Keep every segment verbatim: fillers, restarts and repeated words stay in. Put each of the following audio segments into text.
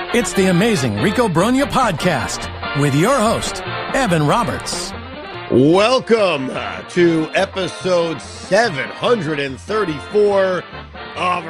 It's the Amazing Rico Brogna podcast with your host, Evan Roberts. Welcome to episode seven thirty-four of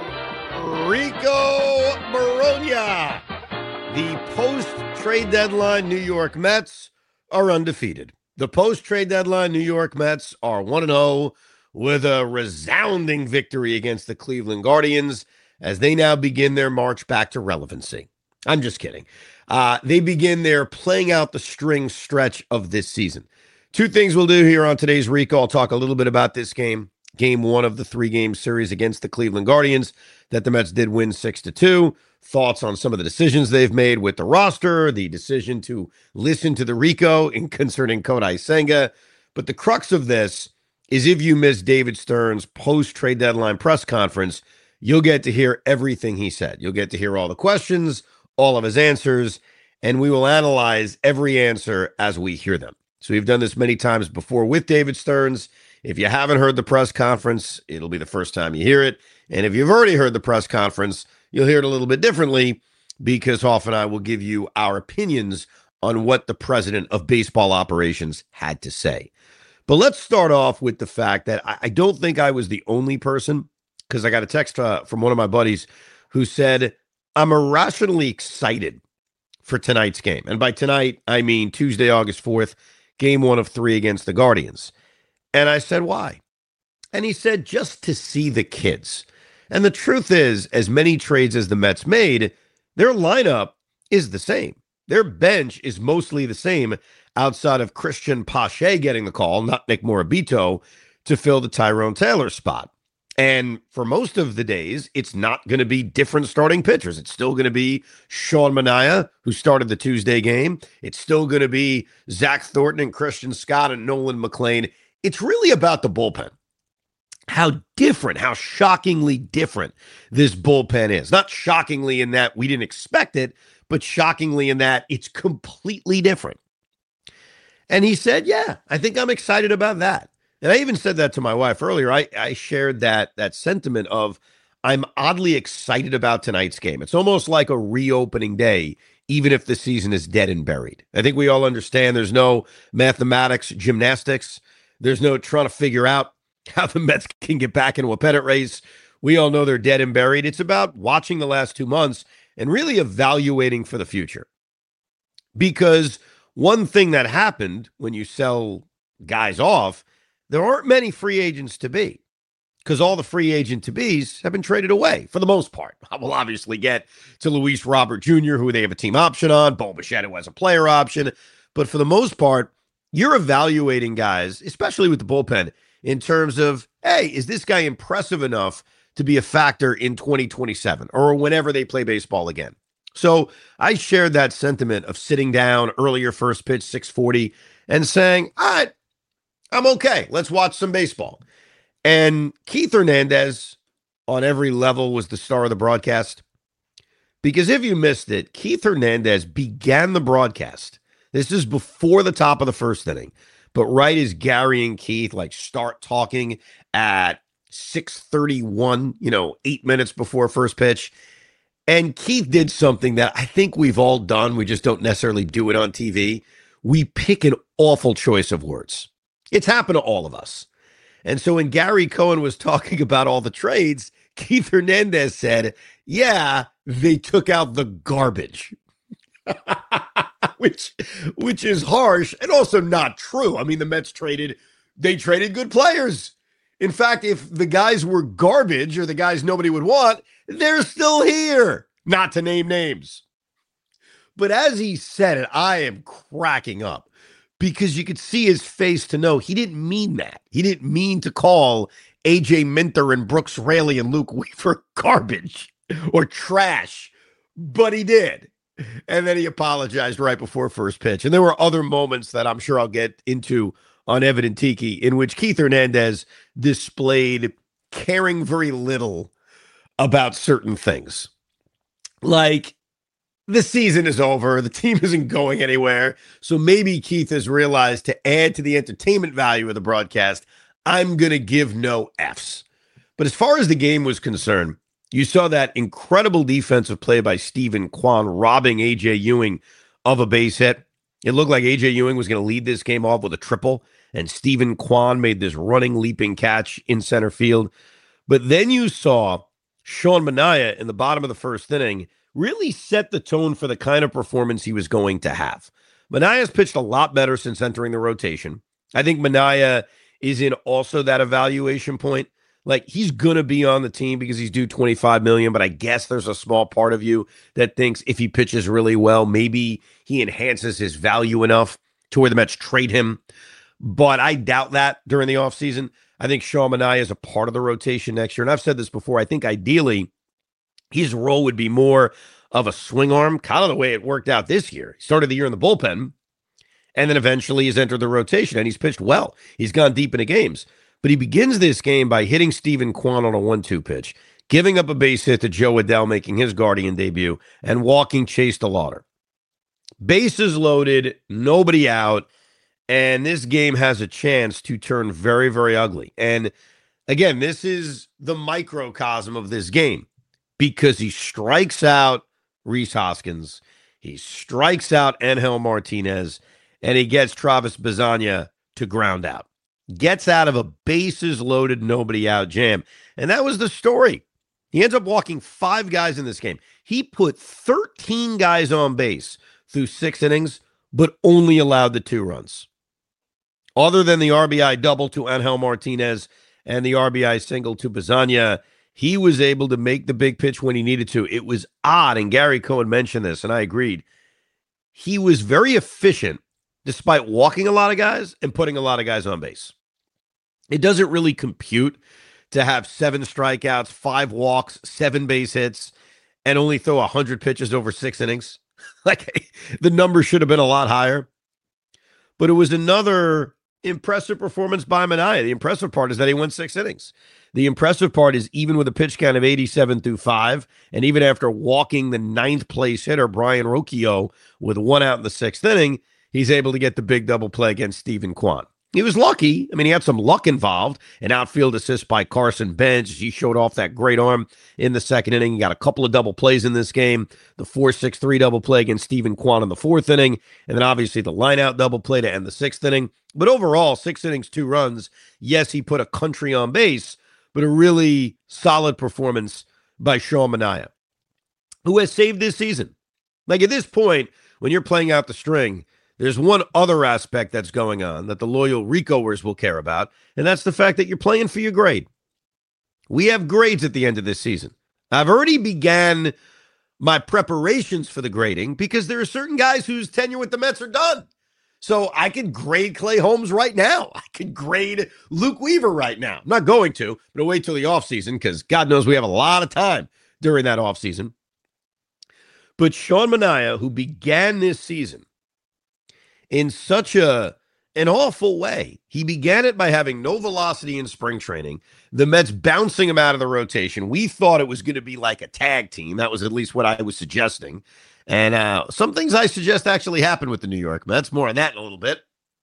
Rico Brogna. The post-trade deadline New York Mets are undefeated. The post-trade deadline New York Mets are one and oh with a resounding victory against the Cleveland Guardians as they now begin their march back to relevancy. I'm just kidding. Uh, they begin their playing out the string stretch of this season. Two things we'll do here on today's Rico. I'll talk a little bit about this game, game one of the three-game series against the Cleveland Guardians that the Mets did win six to two. Thoughts on some of the decisions they've made with the roster, the decision to listen to the Rico in concerning Kodai Senga. But the crux of this is if you missed David Stern's post-trade deadline press conference, you'll get to hear everything he said. You'll get to hear all the questions, all of his answers, and we will analyze every answer as we hear them. So we've done this many times before with David Stearns. If you haven't heard the press conference, it'll be the first time you hear it. And if you've already heard the press conference, you'll hear it a little bit differently because Hoff and I will give you our opinions on what the president of baseball operations had to say. But let's start off with the fact that I, I don't think I was the only person, because I got a text uh, from one of my buddies who said, I'm irrationally excited for tonight's game. And by tonight, I mean Tuesday, August fourth, game one of three against the Guardians. And I said, why? And he said, just to see the kids. And the truth is, as many trades as the Mets made, their lineup is the same. Their bench is mostly the same outside of Christian Pache getting the call, not Nick Morabito, to fill the Tyrone Taylor spot. And for most of the days, it's not going to be different starting pitchers. It's still going to be Sean Manaea, who started the Tuesday game. It's still going to be Zach Thornton and Christian Scott and Nolan McLean. It's really about the bullpen. How different, how shockingly different this bullpen is. Not shockingly in that we didn't expect it, but shockingly in that it's completely different. And he said, yeah, I think I'm excited about that. And I even said that to my wife earlier. I, I shared that that sentiment of I'm oddly excited about tonight's game. It's almost like a reopening day, even if the season is dead and buried. I think we all understand there's no mathematics, gymnastics. There's no trying to figure out how the Mets can get back into a pennant race. We all know they're dead and buried. It's about watching the last two months and really evaluating for the future. Because one thing that happened when you sell guys off, there aren't many free agents to be because all the free agent to-bes have been traded away for the most part. I will obviously get to Luis Robert Junior, who they have a team option on, Bo Bichette, who has a player option. But for the most part, you're evaluating guys, especially with the bullpen, in terms of, hey, is this guy impressive enough to be a factor in twenty twenty-seven or whenever they play baseball again? So I shared that sentiment of sitting down earlier first pitch, six forty, and saying, all right, I'm okay. Let's watch some baseball. And Keith Hernandez on every level was the star of the broadcast. Because if you missed it, Keith Hernandez began the broadcast. This is before the top of the first inning. But right as Gary and Keith like start talking at six thirty-one, you know, eight minutes before first pitch. And Keith did something that I think we've all done. We just don't necessarily do it on T V. We pick an awful choice of words. It's happened to all of us. And so when Gary Cohen was talking about all the trades, Keith Hernandez said, yeah, they took out the garbage, which, which is harsh and also not true. I mean, the Mets traded, they traded good players. In fact, if the guys were garbage or the guys nobody would want, they're still here, not to name names. But as he said it, I am cracking up. Because you could see his face to know he didn't mean that. He didn't mean to call A J Minter and Brooks Raley and Luke Weaver garbage or trash, but he did. And then he apologized right before first pitch. And there were other moments that I'm sure I'll get into on Evan and Tiki in which Keith Hernandez displayed caring very little about certain things. Like, the season is over. The team isn't going anywhere. So maybe Keith has realized to add to the entertainment value of the broadcast, I'm going to give no Fs. But as far as the game was concerned, You saw that incredible defensive play by Stephen Kwan, robbing A J Ewing of a base hit. It looked like A J Ewing was going to lead this game off with a triple, and Stephen Kwan made this running, leaping catch in center field. But then you saw Sean Manaea in the bottom of the first inning really set the tone for the kind of performance he was going to have. Manaea's pitched a lot better since entering the rotation. I think Manaea is in also that evaluation point. Like, he's going to be on the team because he's due twenty-five million dollars, but I guess there's a small part of you that thinks if he pitches really well, maybe he enhances his value enough to where the Mets trade him. But I doubt that during the offseason. I think Sean Manaea is a part of the rotation next year. And I've said this before. I think ideally his role would be more of a swing arm, kind of the way it worked out this year. He started the year in the bullpen, and then eventually he's entered the rotation, and he's pitched well. He's gone deep into games. But he begins this game by hitting Stephen Kwan on a one two pitch, giving up a base hit to Joe Adell, making his Guardian debut, and walking Chase DeLauder. Bases loaded, nobody out, and this game has a chance to turn very, very ugly. And again, this is the microcosm of this game because he strikes out Rhys Hoskins, he strikes out Angel Martinez, and he gets Travis Bazzania to ground out. Gets out of a bases-loaded, nobody-out jam. And that was the story. He ends up walking five guys in this game. He put thirteen guys on base through six innings, but only allowed the two runs. Other than the R B I double to Angel Martinez and the R B I single to Bazzania, he was able to make the big pitch when he needed to. It was odd, and Gary Cohen mentioned this, and I agreed. He was very efficient despite walking a lot of guys and putting a lot of guys on base. It doesn't really compute to have seven strikeouts, five walks, seven base hits, and only throw one hundred pitches over six innings. Like, the number should have been a lot higher. But it was another impressive performance by Manaea. The impressive part is that he went six innings. The impressive part is even with a pitch count of eighty-seven through five, and even after walking the ninth place hitter, Brian Rocchio, with one out in the sixth inning, he's able to get the big double play against Stephen Kwan. He was lucky. I mean, he had some luck involved. An outfield assist by Carson Bench. He showed off that great arm in the second inning. He got a couple of double plays in this game. The four six three double play against Stephen Kwan in the fourth inning. And then obviously the line-out double play to end the sixth inning. But overall, six innings, two runs. Yes, he put a country on base, but a really solid performance by Sean Manaea, who has saved this season. Like, at this point, when you're playing out the string, there's one other aspect that's going on that the loyal Ricoers will care about, and that's the fact that you're playing for your grade. We have grades at the end of this season. I've already began my preparations for the grading because there are certain guys whose tenure with the Mets are done. So I could grade Clay Holmes right now. I could grade Luke Weaver right now. I'm not going to, but I'll wait till the offseason because God knows we have a lot of time during that offseason. But Sean Manaea, who began this season in such a an awful way. He began it by having no velocity in spring training. The Mets bouncing him out of the rotation. We thought it was going to be like a tag team. That was at least what I was suggesting. And uh, some things I suggest actually happened with the New York Mets. More on that in a little bit.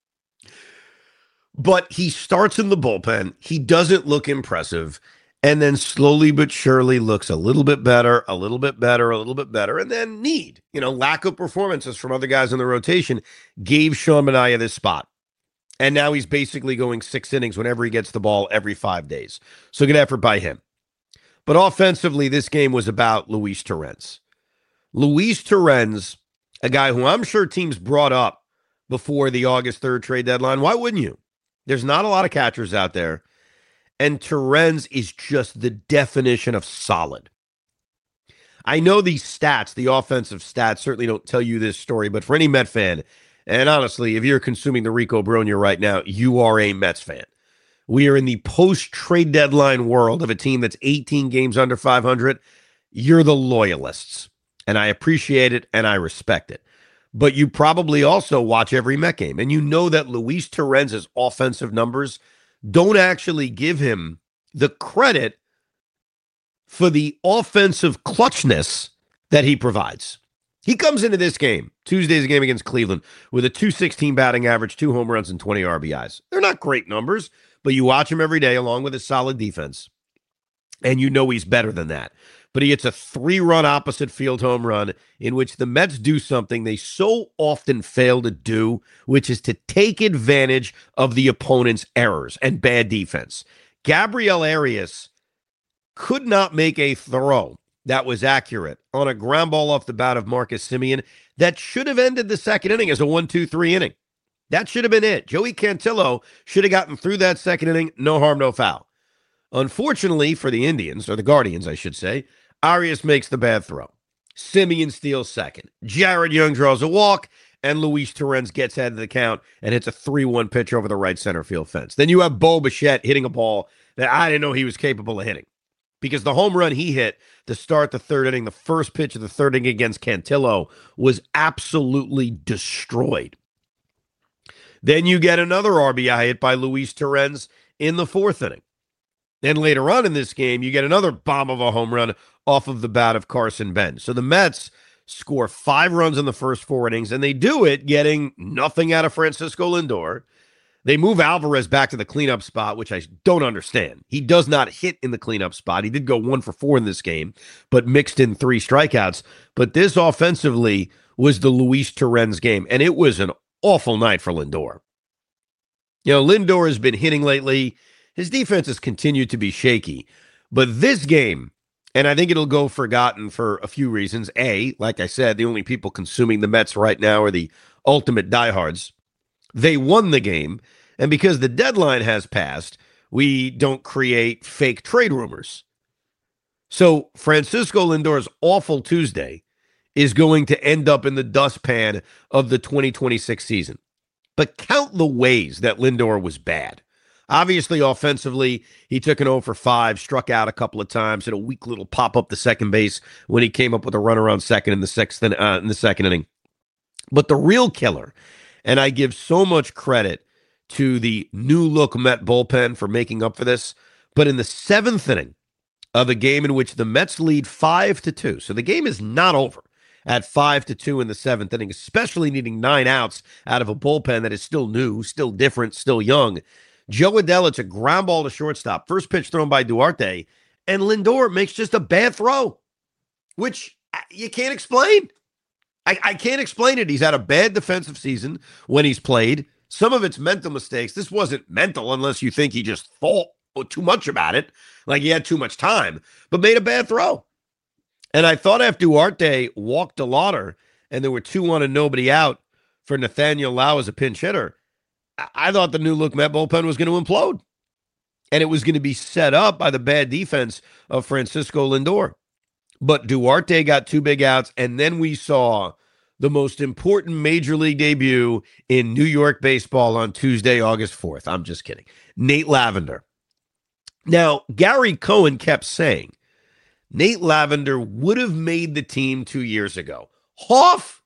But he starts in the bullpen. He doesn't look impressive. And then slowly but surely looks a little bit better, a little bit better, a little bit better. And then need, you know, lack of performances from other guys in the rotation gave Sean Manaea this spot. And now he's basically going six innings whenever he gets the ball every five days. So good effort by him. But offensively, this game was about Luis Torrens. Luis Torrens, a guy who I'm sure teams brought up before the August third trade deadline. Why wouldn't you? There's not a lot of catchers out there. And Torrens is just the definition of solid. I know these stats, the offensive stats, certainly don't tell you this story, but for any Met fan, and honestly, if you're consuming the Rico Brogna right now, you are a Mets fan. We are in the post-trade deadline world of a team that's eighteen games under five hundred. You're the loyalists, and I appreciate it, and I respect it. But you probably also watch every Met game, and you know that Luis Torrens' offensive numbers don't actually give him the credit for the offensive clutchness that he provides. He comes into this game, Tuesday's game against Cleveland, with a two sixteen batting average, two home runs, and twenty R B Is. They're not great numbers, but you watch him every day along with a solid defense. and you know he's better than that. But he hits a three-run opposite field home run in which the Mets do something they so often fail to do, which is to take advantage of the opponent's errors and bad defense. Gabriel Arias could not make a throw that was accurate on a ground ball off the bat of Marcus Semien that should have ended the second inning as a one two three inning. That should have been it. Joey Cantillo should have gotten through that second inning, no harm, no foul. Unfortunately for the Indians, or the Guardians, I should say, Arias makes the bad throw. Semien steals second. Jared Young draws a walk, and Luis Torrens gets ahead of the count and hits a three one pitch over the right center field fence. Then you have Bo Bichette hitting a ball that I didn't know he was capable of hitting, because the home run he hit to start the third inning, the first pitch of the third inning against Cantillo, was absolutely destroyed. Then you get another R B I hit by Luis Torrens in the fourth inning. Then later on in this game, you get another bomb of a home run off of the bat of Carson Benz. So the Mets score five runs in the first four innings, and they do it getting nothing out of Francisco Lindor. They move Alvarez back to the cleanup spot, which I don't understand. He does not hit in the cleanup spot. He did go one for four in this game, but mixed in three strikeouts. But this offensively was the Luis Torrens game, and it was an awful night for Lindor. You know, Lindor has been hitting lately. His defense has continued to be shaky. But this game, and I think it'll go forgotten for a few reasons. A, like I said, the only people consuming the Mets right now are the ultimate diehards. They won the game, and because the deadline has passed, we don't create fake trade rumors. So Francisco Lindor's awful Tuesday is going to end up in the dustpan of the twenty twenty-six season. But count the ways that Lindor was bad. Obviously, offensively, he took an oh for five, struck out a couple of times, had a weak little pop-up to second base when he came up with a runner on second in the sixth uh, in the second inning. But the real killer, and I give so much credit to the new-look Met bullpen for making up for this, but in the seventh inning of a game in which the Mets lead five to two, so the game is not over at five to two in the seventh inning, especially needing nine outs out of a bullpen that is still new, still different, still young. Joe Adell, it's a ground ball to shortstop. First pitch thrown by Duarte, and Lindor makes just a bad throw, which you can't explain. I, I can't explain it. He's had a bad defensive season when he's played. Some of it's mental mistakes. This wasn't mental unless you think he just thought too much about it, like he had too much time, but made a bad throw. And I thought if Duarte walked a Lauder and there were two on and nobody out for Nathaniel Lau as a pinch hitter, I thought the new look Met bullpen was going to implode. And it was going to be set up by the bad defense of Francisco Lindor. But Duarte got two big outs, and then we saw the most important major league debut in New York baseball on Tuesday, August fourth. I'm just kidding. Nate Lavender. Now, Gary Cohen kept saying Nate Lavender would have made the team two years ago. Hoff,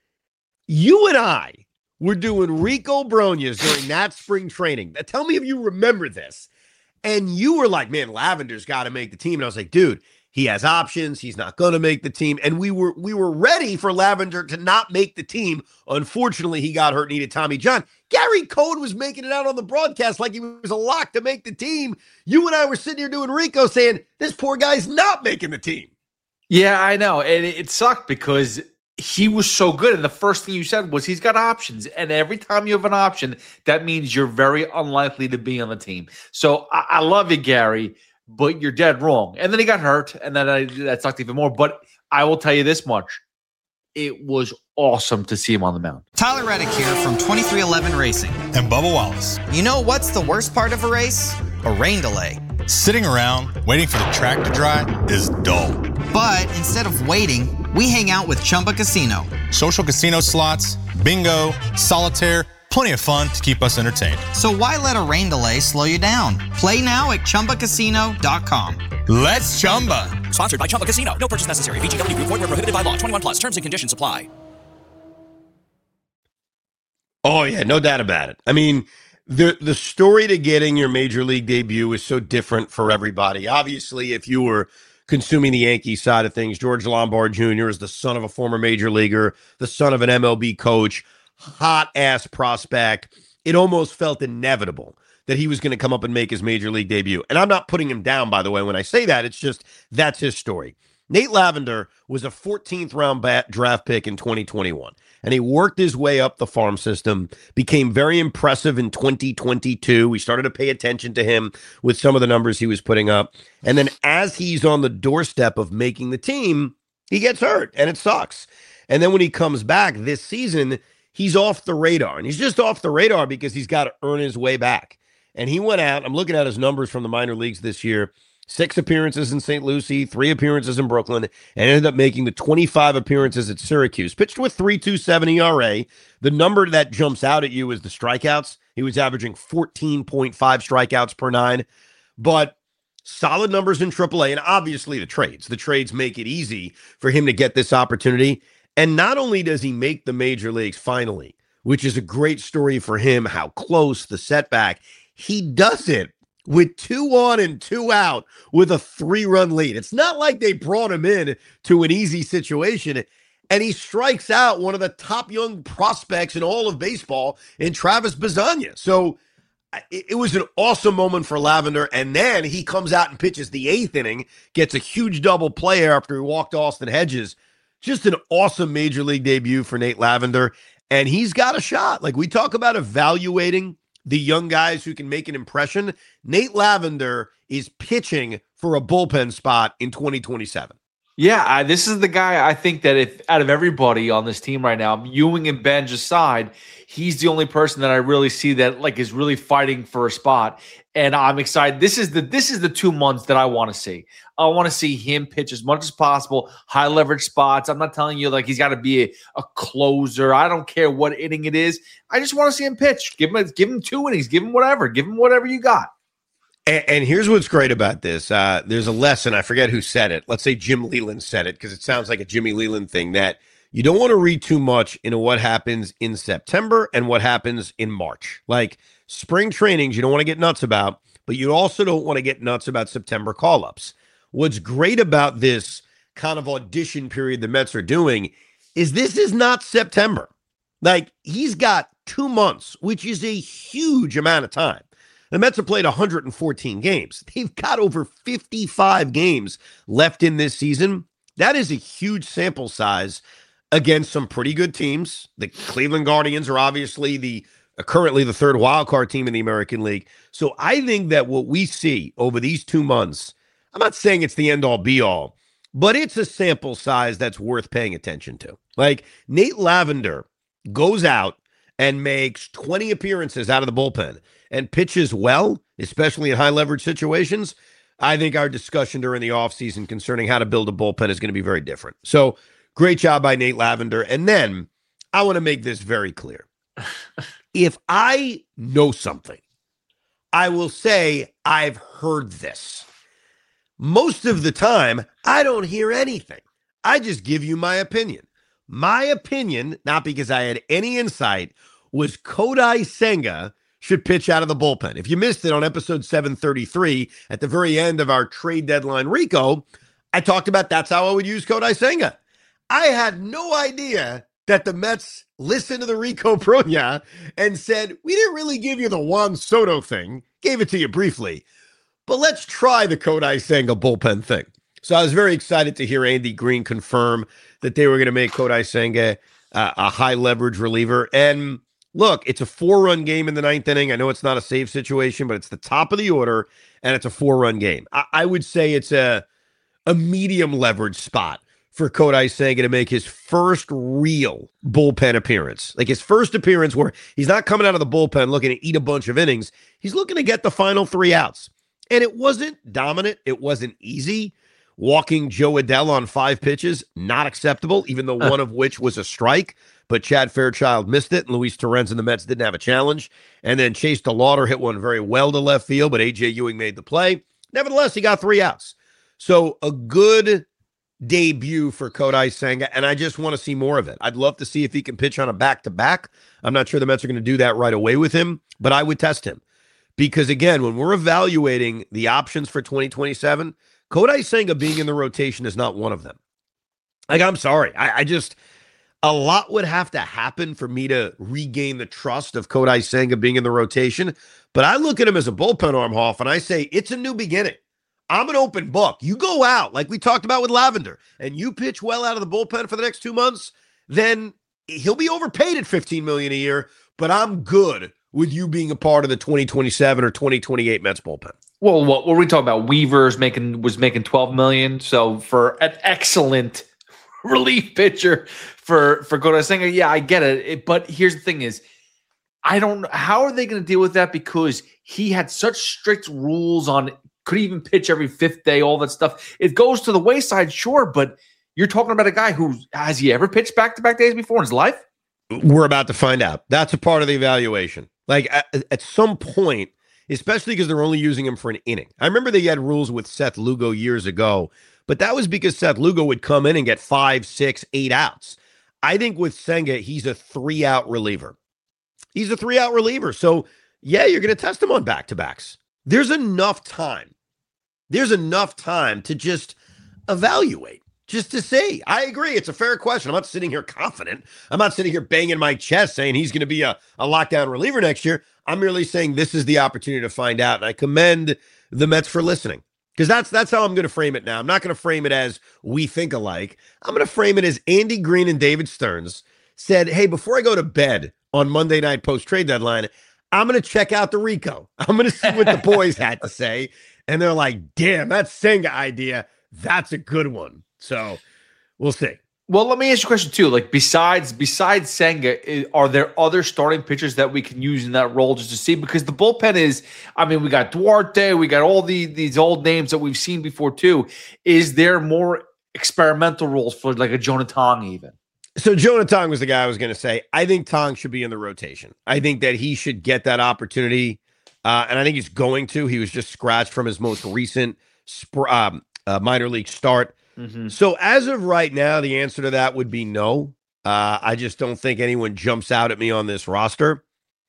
you and I were doing Rico Brognas during that spring training. Now, tell me if you remember this. And you were like, man, Lavender's got to make the team. And I was like, dude, he has options. He's not going to make the team. And we were we were ready for Lavender to not make the team. Unfortunately, he got hurt, needed Tommy John. Gary Cohen was making it out on the broadcast like he was a lock to make the team. You and I were sitting here doing Rico saying, this poor guy's not making the team. Yeah, I know. And it, it sucked because he was so good. And the first thing you said was he's got options. And every time you have an option, that means you're very unlikely to be on the team. So I, I love you, Gary, but you're dead wrong. And then he got hurt, and then I, that sucked even more. But I will tell you this much. It was awesome to see him on the mound. Tyler Reddick here from twenty-three eleven Racing. And Bubba Wallace. You know what's the worst part of a race? A rain delay. Sitting around waiting for the track to dry is dull. But instead of waiting, we hang out with Chumba Casino. Social casino slots, bingo, solitaire, plenty of fun to keep us entertained. So why let a rain delay slow you down? Play now at Chumba Casino dot com. Let's Chumba. Sponsored by Chumba Casino. No purchase necessary. V G W Group. Void where prohibited by law. twenty-one plus. Terms and conditions apply. Oh, yeah, no doubt about it. I mean, the the story to getting your major league debut is so different for everybody. Obviously, if you were consuming the Yankees side of things, George Lombard Junior is the son of a former major leaguer, the son of an M L B coach, hot-ass prospect. It almost felt inevitable that he was going to come up and make his major league debut. And I'm not putting him down, by the way, when I say that. It's just that's his story. Nate Lavender was a fourteenth round bat draft pick in twenty twenty-one, and he worked his way up the farm system, became very impressive in twenty twenty-two. We started to pay attention to him with some of the numbers he was putting up. And then as he's on the doorstep of making the team, he gets hurt, and it sucks. And then when he comes back this season, he's off the radar, and he's just off the radar because he's got to earn his way back. And he went out, I'm looking at his numbers from the minor leagues this year, six appearances in Saint Lucie, three appearances in Brooklyn, and ended up making the twenty-five appearances at Syracuse. Pitched with three point two seven E R A. The number that jumps out at you is the strikeouts. He was averaging fourteen point five strikeouts per nine, but solid numbers in triple A, and obviously the trades. The trades make it easy for him to get this opportunity. And not only does he make the major leagues finally, which is a great story for him, how close the setback, he does it with two on and two out with a three-run lead. It's not like they brought him in to an easy situation, and he strikes out one of the top young prospects in all of baseball in Travis Bazzania. So it, it was an awesome moment for Lavender, and then he comes out and pitches the eighth inning, gets a huge double play after he walked Austin Hedges. Just an awesome major league debut for Nate Lavender, and he's got a shot. Like, we talk about evaluating the young guys who can make an impression. Nate Lavender is pitching for a bullpen spot in twenty twenty-seven. Yeah, I, this is the guy I think that if out of everybody on this team right now, Ewing and Benj aside, he's the only person that I really see that like is really fighting for a spot. And I'm excited. This is the this is the two months that I want to see. I want to see him pitch as much as possible, high leverage spots. I'm not telling you like he's got to be a, a closer. I don't care what inning it is. I just want to see him pitch. Give him give him two innings. Give him whatever. Give him whatever you got. And, and here's what's great about this. Uh, there's a lesson. I forget who said it. Let's say Jim Leland said it because it sounds like a Jimmy Leland thing, that you don't want to read too much into what happens in September and what happens in March. Like spring trainings, you don't want to get nuts about, but you also don't want to get nuts about September call-ups. What's great about this kind of audition period the Mets are doing is this is not September. Like, he's got two months, which is a huge amount of time. The Mets have played one hundred fourteen games. They've got over fifty-five games left in this season. That is a huge sample size against some pretty good teams. The Cleveland Guardians are obviously the uh, currently the third wildcard team in the American League. So I think that what we see over these two months, I'm not saying it's the end-all be-all, but it's a sample size that's worth paying attention to. Like, Nate Lavender goes out and makes twenty appearances out of the bullpen and pitches well, especially in high-leverage situations. I think our discussion during the offseason concerning how to build a bullpen is going to be very different. So, great job by Nate Lavender. And then, I want to make this very clear. If I know something, I will say I've heard this. Most of the time, I don't hear anything. I just give you my opinion. My opinion, not because I had any insight, was Kodai Senga should pitch out of the bullpen. If you missed it on episode seven thirty-three, at the very end of our trade deadline Rico, I talked about that's how I would use Kodai Senga. I had no idea that the Mets listened to the Rico Brogna and said, we didn't really give you the Juan Soto thing, gave it to you briefly, but let's try the Kodai Senga bullpen thing. So I was very excited to hear Andy Green confirm that they were going to make Kodai Senga uh, a high leverage reliever. And look, it's a four-run game in the ninth inning. I know it's not a save situation, but it's the top of the order, and it's a four-run game. I, I would say it's a, a medium leverage spot for Kodai Senga to make his first real bullpen appearance. Like his first appearance where he's not coming out of the bullpen looking to eat a bunch of innings. He's looking to get the final three outs. And it wasn't dominant. It wasn't easy. Walking Joe Adell on five pitches, not acceptable, even though one of which was a strike. But Chad Fairchild missed it, and Luis Torrens and the Mets didn't have a challenge. And then Chase DeLauder hit one very well to left field, but A J Ewing made the play. Nevertheless, he got three outs. So a good debut for Kodai Senga, and I just want to see more of it. I'd love to see if he can pitch on a back-to-back. I'm not sure the Mets are going to do that right away with him, but I would test him. Because, again, when we're evaluating the options for twenty twenty-seven, Kodai Senga being in the rotation is not one of them. Like, I'm sorry. I, I just, a lot would have to happen for me to regain the trust of Kodai Senga being in the rotation. But I look at him as a bullpen arm, Hoff, and I say, it's a new beginning. I'm an open book. You go out, like we talked about with Lavender, and you pitch well out of the bullpen for the next two months, then he'll be overpaid at fifteen million dollars a year, but I'm good with you being a part of the twenty twenty-seven or twenty twenty-eight Mets bullpen. Well, what were we talking about? Weaver's making was making twelve million dollars. So for an excellent relief pitcher for for Kodai Senga, yeah, I get it. it. But here's the thing: is I don't know how are they going to deal with that because he had such strict rules on could even pitch every fifth day, all that stuff. It goes to the wayside, sure, but you're talking about a guy who has he ever pitched back to back days before in his life? We're about to find out. That's a part of the evaluation. Like at, at some point. Especially because they're only using him for an inning. I remember they had rules with Seth Lugo years ago, but that was because Seth Lugo would come in and get five, six, eight outs. I think with Senga, he's a three-out reliever. He's a three-out reliever. So, yeah, you're going to test him on back-to-backs. There's enough time. There's enough time to just evaluate, just to say. I agree. It's a fair question. I'm not sitting here confident. I'm not sitting here banging my chest saying he's going to be a, a lockdown reliever next year. I'm merely saying this is the opportunity to find out, and I commend the Mets for listening because that's that's how I'm going to frame it now. I'm not going to frame it as we think alike. I'm going to frame it as Andy Green and David Stearns said, hey, before I go to bed on Monday night post-trade deadline, I'm going to check out the Rico. I'm going to see what the boys had to say, and they're like, damn, that Senga idea, that's a good one. So we'll see. Well, let me ask you a question too. Like besides besides Senga, are there other starting pitchers that we can use in that role just to see? Because the bullpen is, I mean, we got Duarte, we got all the these old names that we've seen before too. Is there more experimental roles for like a Jonah Tong even? So Jonah Tong was the guy I was going to say. I think Tong should be in the rotation. I think that he should get that opportunity, uh, and I think he's going to. He was just scratched from his most recent sp- um, uh, minor league start. Mm-hmm. So as of right now, the answer to that would be no. Uh, I just don't think anyone jumps out at me on this roster.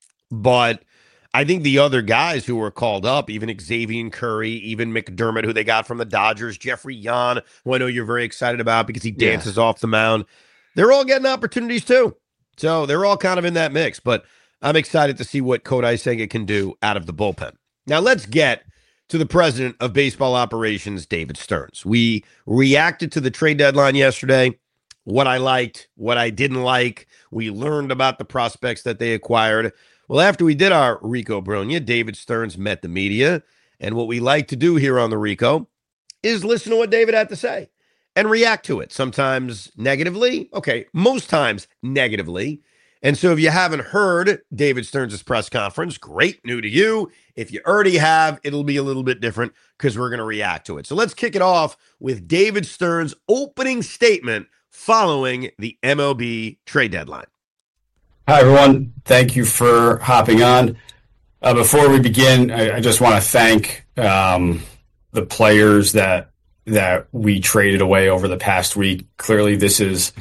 But I think the other guys who were called up, even Xavier Curry, even McDermott, who they got from the Dodgers, Jeffrey Yan, who I know you're very excited about because he dances yeah. off the mound, they're all getting opportunities too. So they're all kind of in that mix. But I'm excited to see what Kodai Senga can do out of the bullpen. Now let's get to the president of baseball operations, David Stearns. We reacted to the trade deadline yesterday, what I liked, what I didn't like. We learned about the prospects that they acquired. Well, after we did our Rico Brogna, David Stearns met the media. And what we like to do here on the Rico is listen to what David had to say and react to it. Sometimes negatively. Okay, most times negatively. And so if you haven't heard David Stearns' press conference, great, new to you. If you already have, it'll be a little bit different because we're going to react to it. So let's kick it off with David Stearns' opening statement following the M L B trade deadline. Hi, everyone. Thank you for hopping on. Uh, before we begin, I, I just want to thank um, the players that that we traded away over the past week. Clearly, this is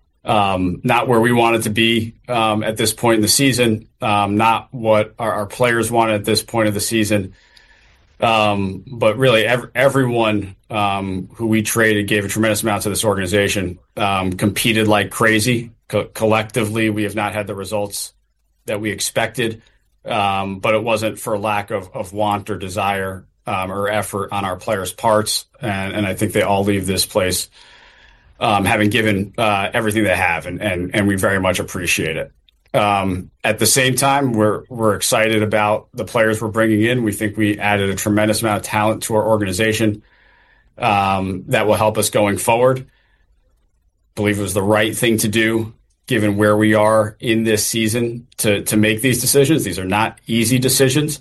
Um, not where we wanted to be um, at this point in the season, um, not what our, our players wanted at this point of the season. Um, but really, ev- everyone um, who we traded gave a tremendous amount to this organization, um, competed like crazy. Co- collectively, we have not had the results that we expected, um, but it wasn't for lack of, of want or desire um, or effort on our players' parts. And, and I think they all leave this place Um, having given uh, everything they have, and, and and we very much appreciate it. Um, at the same time, we're we're excited about the players we're bringing in. We think we added a tremendous amount of talent to our organization um, that will help us going forward. Believe it was the right thing to do, given where we are in this season, to to make these decisions. These are not easy decisions.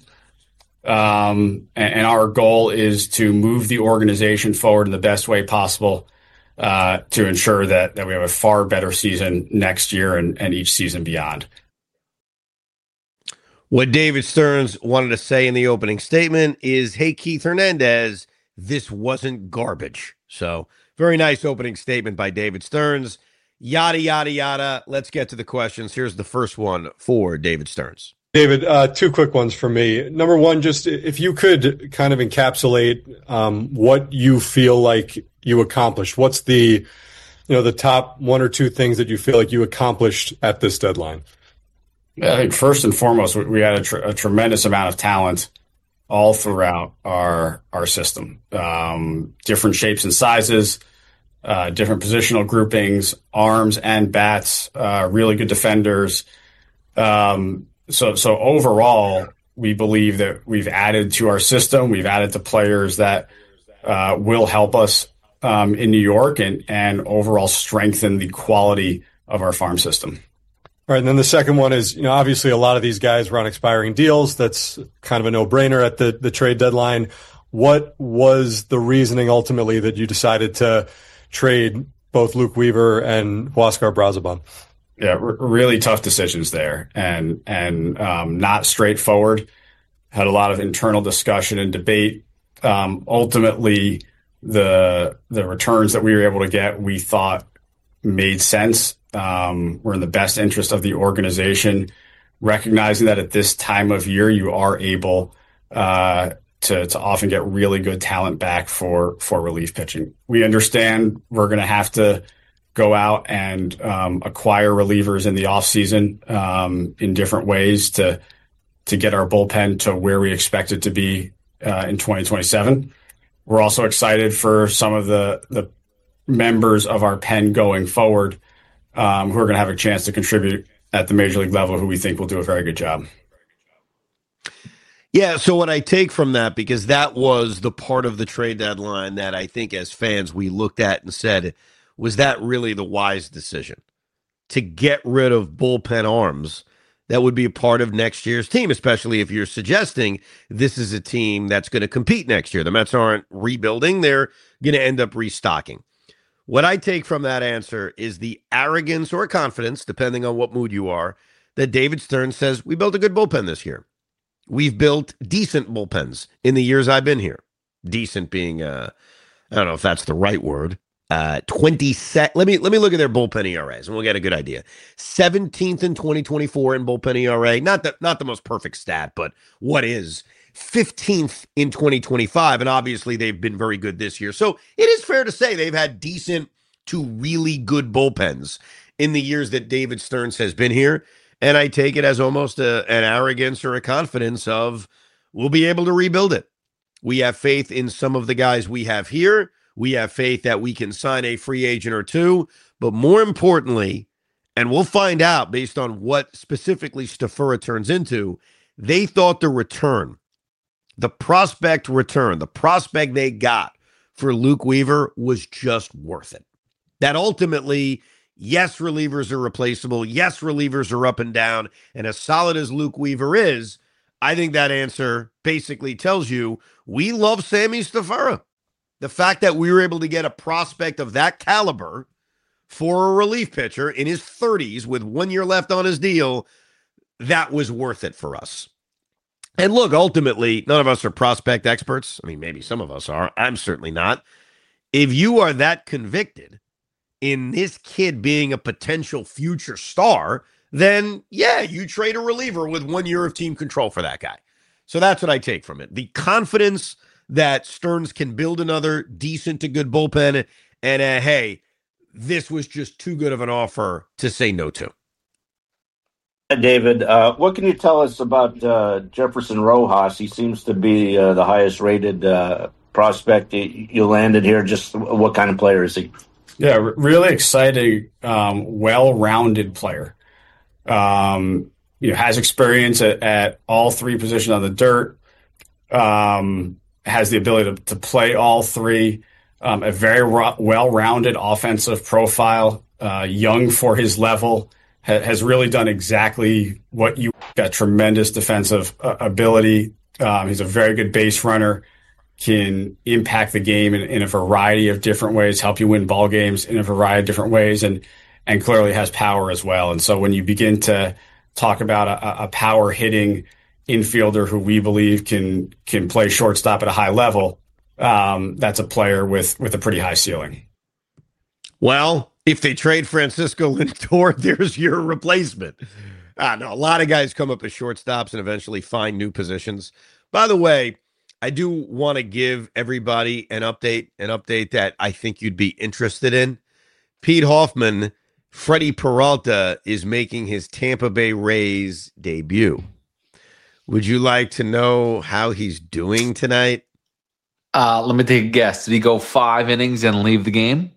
Um, and, and our goal is to move the organization forward in the best way possible, Uh, to ensure that, that we have a far better season next year and, and each season beyond. What David Stearns wanted to say in the opening statement is, hey, Keith Hernandez, this wasn't garbage. So very nice opening statement by David Stearns. Yada, yada, yada. Let's get to the questions. Here's the first one for David Stearns. David, uh, two quick ones for me. Number one, just if you could kind of encapsulate um, what you feel like you accomplished. What's the you know, the top one or two things that you feel like you accomplished at this deadline? Yeah, I think first and foremost, we, we had a, tr- a tremendous amount of talent all throughout our our system. Um, different shapes and sizes, uh, different positional groupings, arms and bats, uh, really good defenders. Um, so so overall, we believe that we've added to our system. We've added to players that uh, will help us um, in New York and and overall strengthen the quality of our farm system. All right, and then the second one is, you know, obviously a lot of these guys were on expiring deals. That's kind of a no-brainer at the, the trade deadline. What was the reasoning ultimately that you decided to trade both Luke Weaver and Huascar Brazoban? Yeah, r- really tough decisions there, and and um, not straightforward. Had a lot of internal discussion and debate. Um, ultimately, the the returns that we were able to get, we thought made sense. Um, we're in the best interest of the organization, recognizing that at this time of year, you are able uh, to, to often get really good talent back for, for relief pitching. We understand we're going to have to go out and um, acquire relievers in the offseason um, in different ways to to get our bullpen to where we expect it to be uh, in twenty twenty-seven. We're also excited for some of the, the members of our pen going forward, Um, who are going to have a chance to contribute at the major league level, who we think will do a very good job. Yeah, so what I take from that, because that was the part of the trade deadline that I think as fans we looked at and said, was that really the wise decision? To get rid of bullpen arms that would be a part of next year's team, especially if you're suggesting this is a team that's going to compete next year. The Mets aren't rebuilding, they're going to end up restocking. What I take from that answer is the arrogance or confidence, depending on what mood you are, that David Stern says, we built a good bullpen this year. We've built decent bullpens in the years I've been here. Decent being, uh, I don't know if that's the right word. Uh, twenty set. Let me let me look at their bullpen E R As, and we'll get a good idea. seventeenth in twenty twenty-four in bullpen E R A. Not the not the most perfect stat, but what is? fifteenth in twenty twenty-five, and obviously they've been very good this year. So it is fair to say they've had decent to really good bullpens in the years that David Stearns has been here. And I take it as almost a, an arrogance or a confidence of we'll be able to rebuild it. We have faith in some of the guys we have here. We have faith that we can sign a free agent or two. But more importantly, and we'll find out based on what specifically Stafura turns into, they thought the return, the prospect return, the prospect they got for Luke Weaver was just worth it. That ultimately, yes, relievers are replaceable. Yes, relievers are up and down. And as solid as Luke Weaver is, I think that answer basically tells you we love Sammy Stafura. The fact that we were able to get a prospect of that caliber for a relief pitcher in his thirties with one year left on his deal, that was worth it for us. And look, ultimately, none of us are prospect experts. I mean, maybe some of us are. I'm certainly not. If you are that convicted in this kid being a potential future star, then yeah, you trade a reliever with one year of team control for that guy. So that's what I take from it. The confidence that Stearns can build another decent to good bullpen, and uh, hey, this was just too good of an offer to say no to. David, uh, what can you tell us about uh, Jefferson Rojas? He seems to be uh, the highest rated uh, prospect you landed here. Just what kind of player is he? Yeah, really exciting, um, well-rounded player. Um, you know, has experience at, at all three positions on the dirt. Um, has the ability to, to play all three. Um, a very ro- well-rounded offensive profile. Uh, young for his level. Ha- has really done exactly what you got. Tremendous defensive uh, ability. Um, he's a very good base runner. Can impact the game in, in a variety of different ways, help you win ball games in a variety of different ways, and and clearly has power as well. And so when you begin to talk about a, a power hitting infielder who we believe can can play shortstop at a high level, um, that's a player with with a pretty high ceiling. Well, if they trade Francisco Lindor, there's your replacement. Ah, no, a lot of guys come up as shortstops and eventually find new positions. By the way, I do want to give everybody an update, an update that I think you'd be interested in. Pete Hoffman, Freddie Peralta is making his Tampa Bay Rays debut. Would you like to know how he's doing tonight? Uh, let me take a guess. Did he go five innings and leave the game?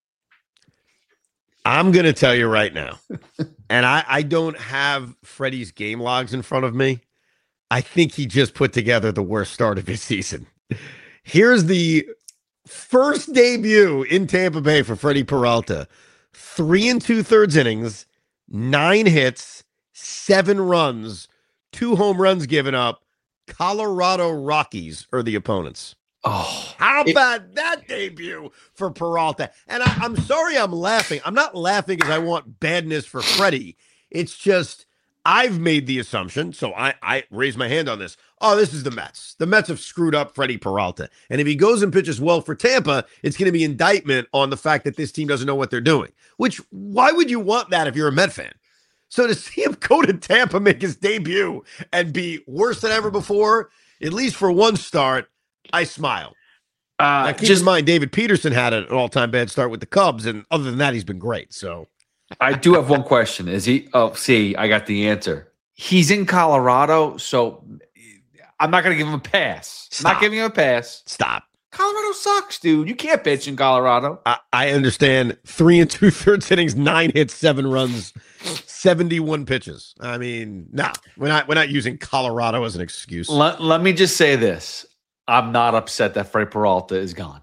I'm going to tell you right now, and I, I don't have Freddie's game logs in front of me. I think he just put together the worst start of his season. Here's the first debut in Tampa Bay for Freddie Peralta. Three and two-thirds innings, nine hits, seven runs, two home runs given up. Colorado Rockies are the opponents. Oh, how it, about that debut for Peralta? And I, I'm sorry I'm laughing. I'm not laughing because I want badness for Freddie. It's just I've made the assumption, so I, I raise my hand on this. Oh, this is the Mets. The Mets have screwed up Freddie Peralta. And if he goes and pitches well for Tampa, it's going to be indictment on the fact that this team doesn't know what they're doing. Which, why would you want that if you're a Met fan? So to see him go to Tampa, make his debut, and be worse than ever before, at least for one start, I smile. Uh, now, keep just, in mind, David Peterson had an all-time bad start with the Cubs, and other than that, he's been great. So, I do have one question. Is he? Oh, see, I got the answer. He's in Colorado, so I'm not going to give him a pass. Stop. Not giving him a pass. Stop. Colorado sucks, dude. You can't pitch in Colorado. I, I understand. Three and two-thirds innings, nine hits, seven runs, seventy-one pitches. I mean, no, we're not. We're not using Colorado as an excuse. Let, let me just say this. I'm not upset that Freddie Peralta is gone.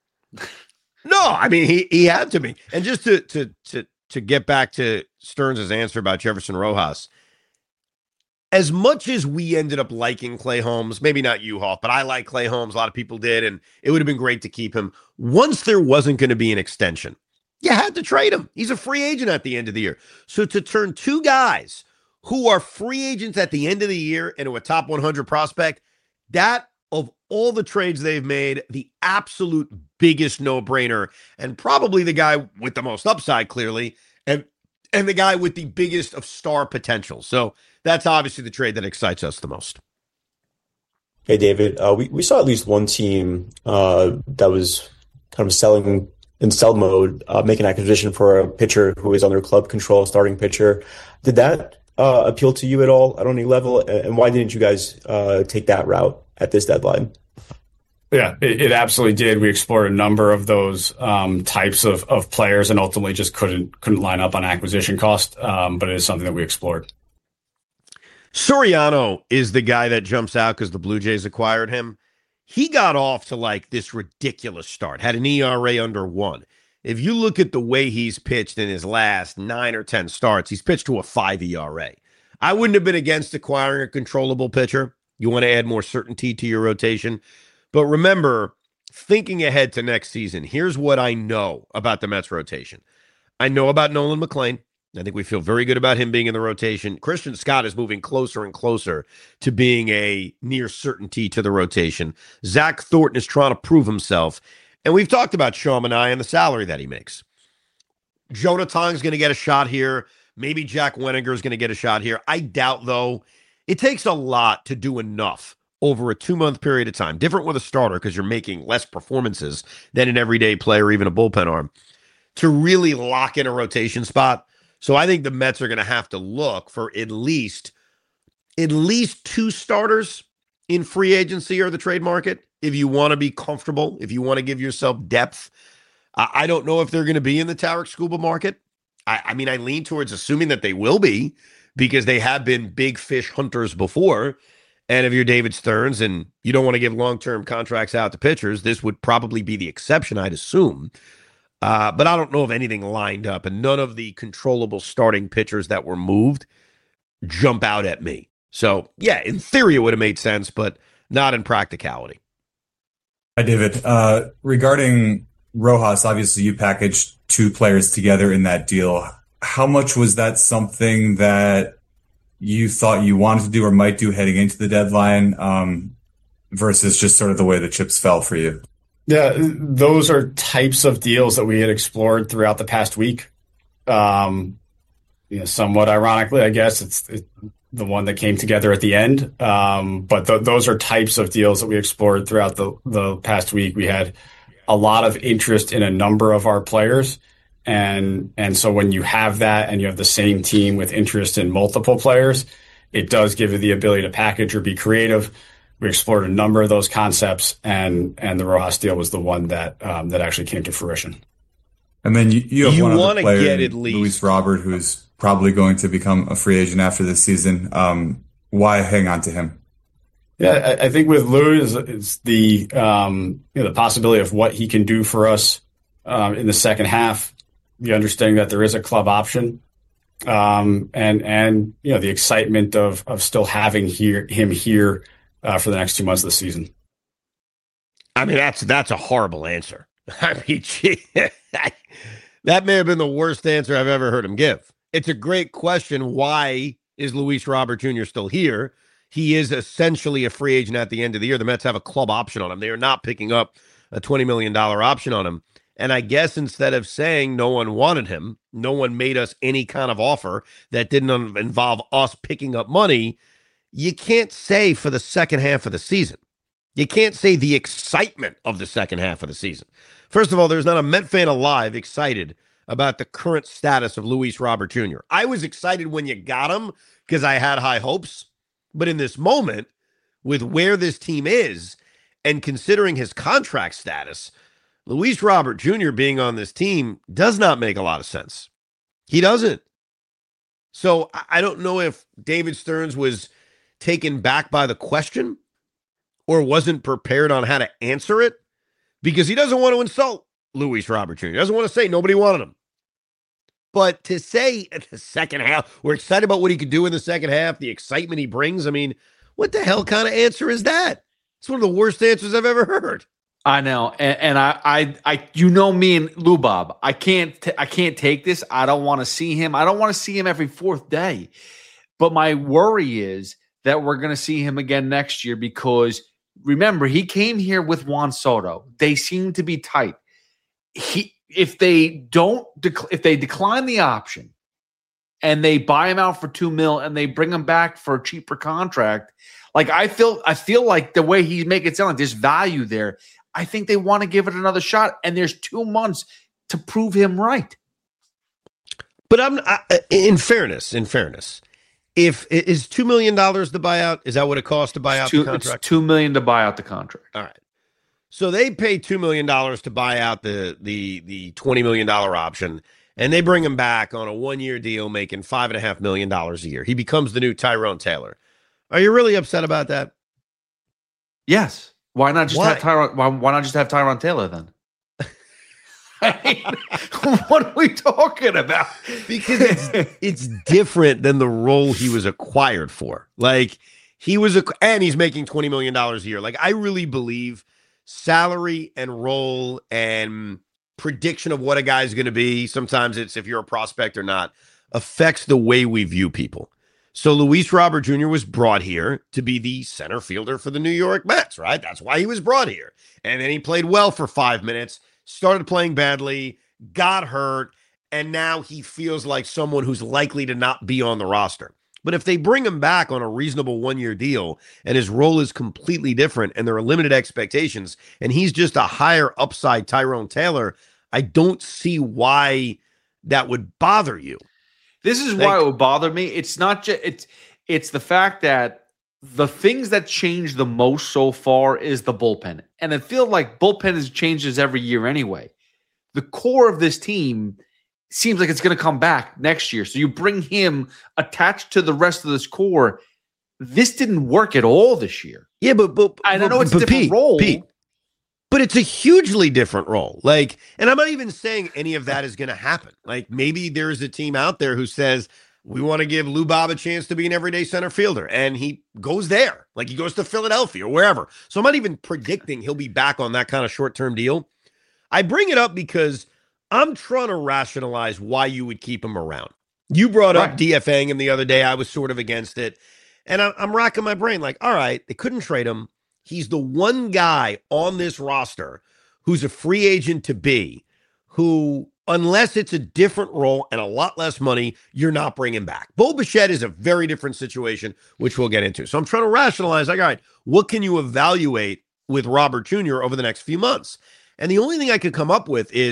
No, I mean he he had to be. And just to to to to get back to Stearns' answer about Jefferson Rojas, as much as we ended up liking Clay Holmes, maybe not you, Hoff, but I like Clay Holmes. A lot of people did, and it would have been great to keep him. Once there wasn't going to be an extension, you had to trade him. He's a free agent at the end of the year. So to turn two guys who are free agents at the end of the year into a top one hundred prospect, that of all the trades they've made, the absolute biggest no-brainer, and probably the guy with the most upside, clearly, and and the guy with the biggest of star potential. So that's obviously the trade that excites us the most. Hey, David, uh, we, we saw at least one team uh, that was kind of selling in sell mode, uh, make an acquisition for a pitcher who is under club control, starting pitcher. Did that uh, appeal to you at all at any level? And why didn't you guys uh, take that route at this deadline? Yeah, it, it absolutely did. We explored a number of those um, types of, of players and ultimately just couldn't couldn't line up on acquisition cost. Um, but it is something that we explored. Soriano is the guy that jumps out because the Blue Jays acquired him. He got off to like this ridiculous start, had an E R A under one. If you look at the way he's pitched in his last nine or ten starts, he's pitched to a five E R A. I wouldn't have been against acquiring a controllable pitcher. You want to add more certainty to your rotation. But remember, thinking ahead to next season, here's what I know about the Mets rotation. I know about Nolan McLean. I think we feel very good about him being in the rotation. Christian Scott is moving closer and closer to being a near certainty to the rotation. Zach Thornton is trying to prove himself. And we've talked about Sean Manaea and the salary that he makes. Jonah Tong's going to get a shot here. Maybe Jack Wenninger is going to get a shot here. I doubt, though. It takes a lot to do enough over a two-month period of time. Different with a starter because you're making less performances than an everyday player or even a bullpen arm to really lock in a rotation spot. So I think the Mets are going to have to look for at least at least two starters in free agency or the trade market if you want to be comfortable, if you want to give yourself depth. I, I don't know if they're going to be in the Tarik Skubal market. I, I mean, I lean towards assuming that they will be because they have been big fish hunters before. And if you're David Stearns and you don't want to give long-term contracts out to pitchers, this would probably be the exception, I'd assume. Uh, but I don't know of anything lined up, and none of the controllable starting pitchers that were moved jump out at me. So, yeah, in theory, it would have made sense, but not in practicality. Hi, David. Uh, regarding Rojas, obviously you packaged two players together in that deal. How much was that something that you thought you wanted to do or might do heading into the deadline um, versus just sort of the way the chips fell for you? Yeah, those are types of deals that we had explored throughout the past week. Um, you know, somewhat ironically, I guess it's it, the one that came together at the end. Um, but th- those are types of deals that we explored throughout the, the past week. We had a lot of interest in a number of our players, And and so when you have that and you have the same team with interest in multiple players, it does give you the ability to package or be creative. We explored a number of those concepts, and and the Rojas deal was the one that um, that actually came to fruition. And then you, you have You one wanna other player, get at least- Luis Robert, who's probably going to become a free agent after this season. Um, why hang on to him? Yeah, I, I think with Luis, it's the um, you know the possibility of what he can do for us um, in the second half. The understanding that there is a club option, um, and and you know the excitement of of still having here him here uh, for the next two months of the season. I mean, that's that's a horrible answer. I mean, gee, that may have been the worst answer I've ever heard him give. It's a great question. Why is Luis Robert Junior still here? He is essentially a free agent at the end of the year. The Mets have a club option on him. They are not picking up a twenty million dollars option on him. And I guess instead of saying no one wanted him, no one made us any kind of offer that didn't involve us picking up money, you can't say for the second half of the season. You can't say the excitement of the second half of the season. First of all, there's not a Met fan alive excited about the current status of Luis Robert Junior I was excited when you got him because I had high hopes. But in this moment, with where this team is and considering his contract status, Luis Robert Junior being on this team does not make a lot of sense. He doesn't. So I don't know if David Stearns was taken back by the question or wasn't prepared on how to answer it, because he doesn't want to insult Luis Robert Junior He doesn't want to say nobody wanted him. But to say in the second half, we're excited about what he could do in the second half, the excitement he brings, I mean, what the hell kind of answer is that? It's one of the worst answers I've ever heard. I know, and, and I, I, I, you know me and Lou Bob. I can't, t- I can't take this. I don't want to see him. I don't want to see him every fourth day. But my worry is that we're going to see him again next year because remember he came here with Juan Soto. They seem to be tight. He, if they don't, dec- if they decline the option, and they buy him out for two mil, and they bring him back for a cheaper contract, like I feel, I feel like the way he's making it sound like there's value there. I think they want to give it another shot, and there's two months to prove him right. But I'm I, in fairness, in fairness, if is two million dollars the buyout, is that what it costs to buy out two, the contract? It's two million to buy out the contract. All right. So they pay two million dollars to buy out the the the twenty million dollars option, and they bring him back on a one-year deal making five point five million dollars a year. He becomes the new Tyrone Taylor. Are you really upset about that? Yes. Why not just Why? have Tyron? Why, why not just have Tyrone Taylor then? I mean, what are we talking about? Because it's it's different than the role he was acquired for. Like he was a, and he's making twenty million dollars a year. Like I really believe salary and role and prediction of what a guy's going to be, sometimes it's if you're a prospect or not, affects the way we view people. So Luis Robert Junior was brought here to be the center fielder for the New York Mets, right? That's why he was brought here. And then he played well for five minutes, started playing badly, got hurt, and now he feels like someone who's likely to not be on the roster. But if they bring him back on a reasonable one-year deal and his role is completely different and there are limited expectations and he's just a higher upside Tyrone Taylor, I don't see why that would bother you. This is Thank why you. it would bother me. It's not just it's it's the fact that the things that change the most so far is the bullpen. And I feel like bullpen has changes every year anyway. The core of this team seems like it's going to come back next year. So you bring him attached to the rest of this core. This didn't work at all this year. Yeah, but but I but, know it's a but different Pete, role. Pete, but it's a hugely different role. Like, and I'm not even saying any of that is going to happen. Like, maybe there's a team out there who says we want to give Lou Bob a chance to be an everyday center fielder, and he goes there, like he goes to Philadelphia or wherever. So I'm not even predicting he'll be back on that kind of short-term deal. I bring it up because I'm trying to rationalize why you would keep him around. You brought up Right. DFAing him the other day. I was sort of against it. And I'm, I'm racking my brain like, all right, they couldn't trade him. He's the one guy on this roster who's a free agent to be, who, unless it's a different role and a lot less money, you're not bringing back. Bo Bichette is a very different situation, which we'll get into. So I'm trying to rationalize, like, all right, what can you evaluate with Robert Junior over the next few months? And the only thing I could come up with is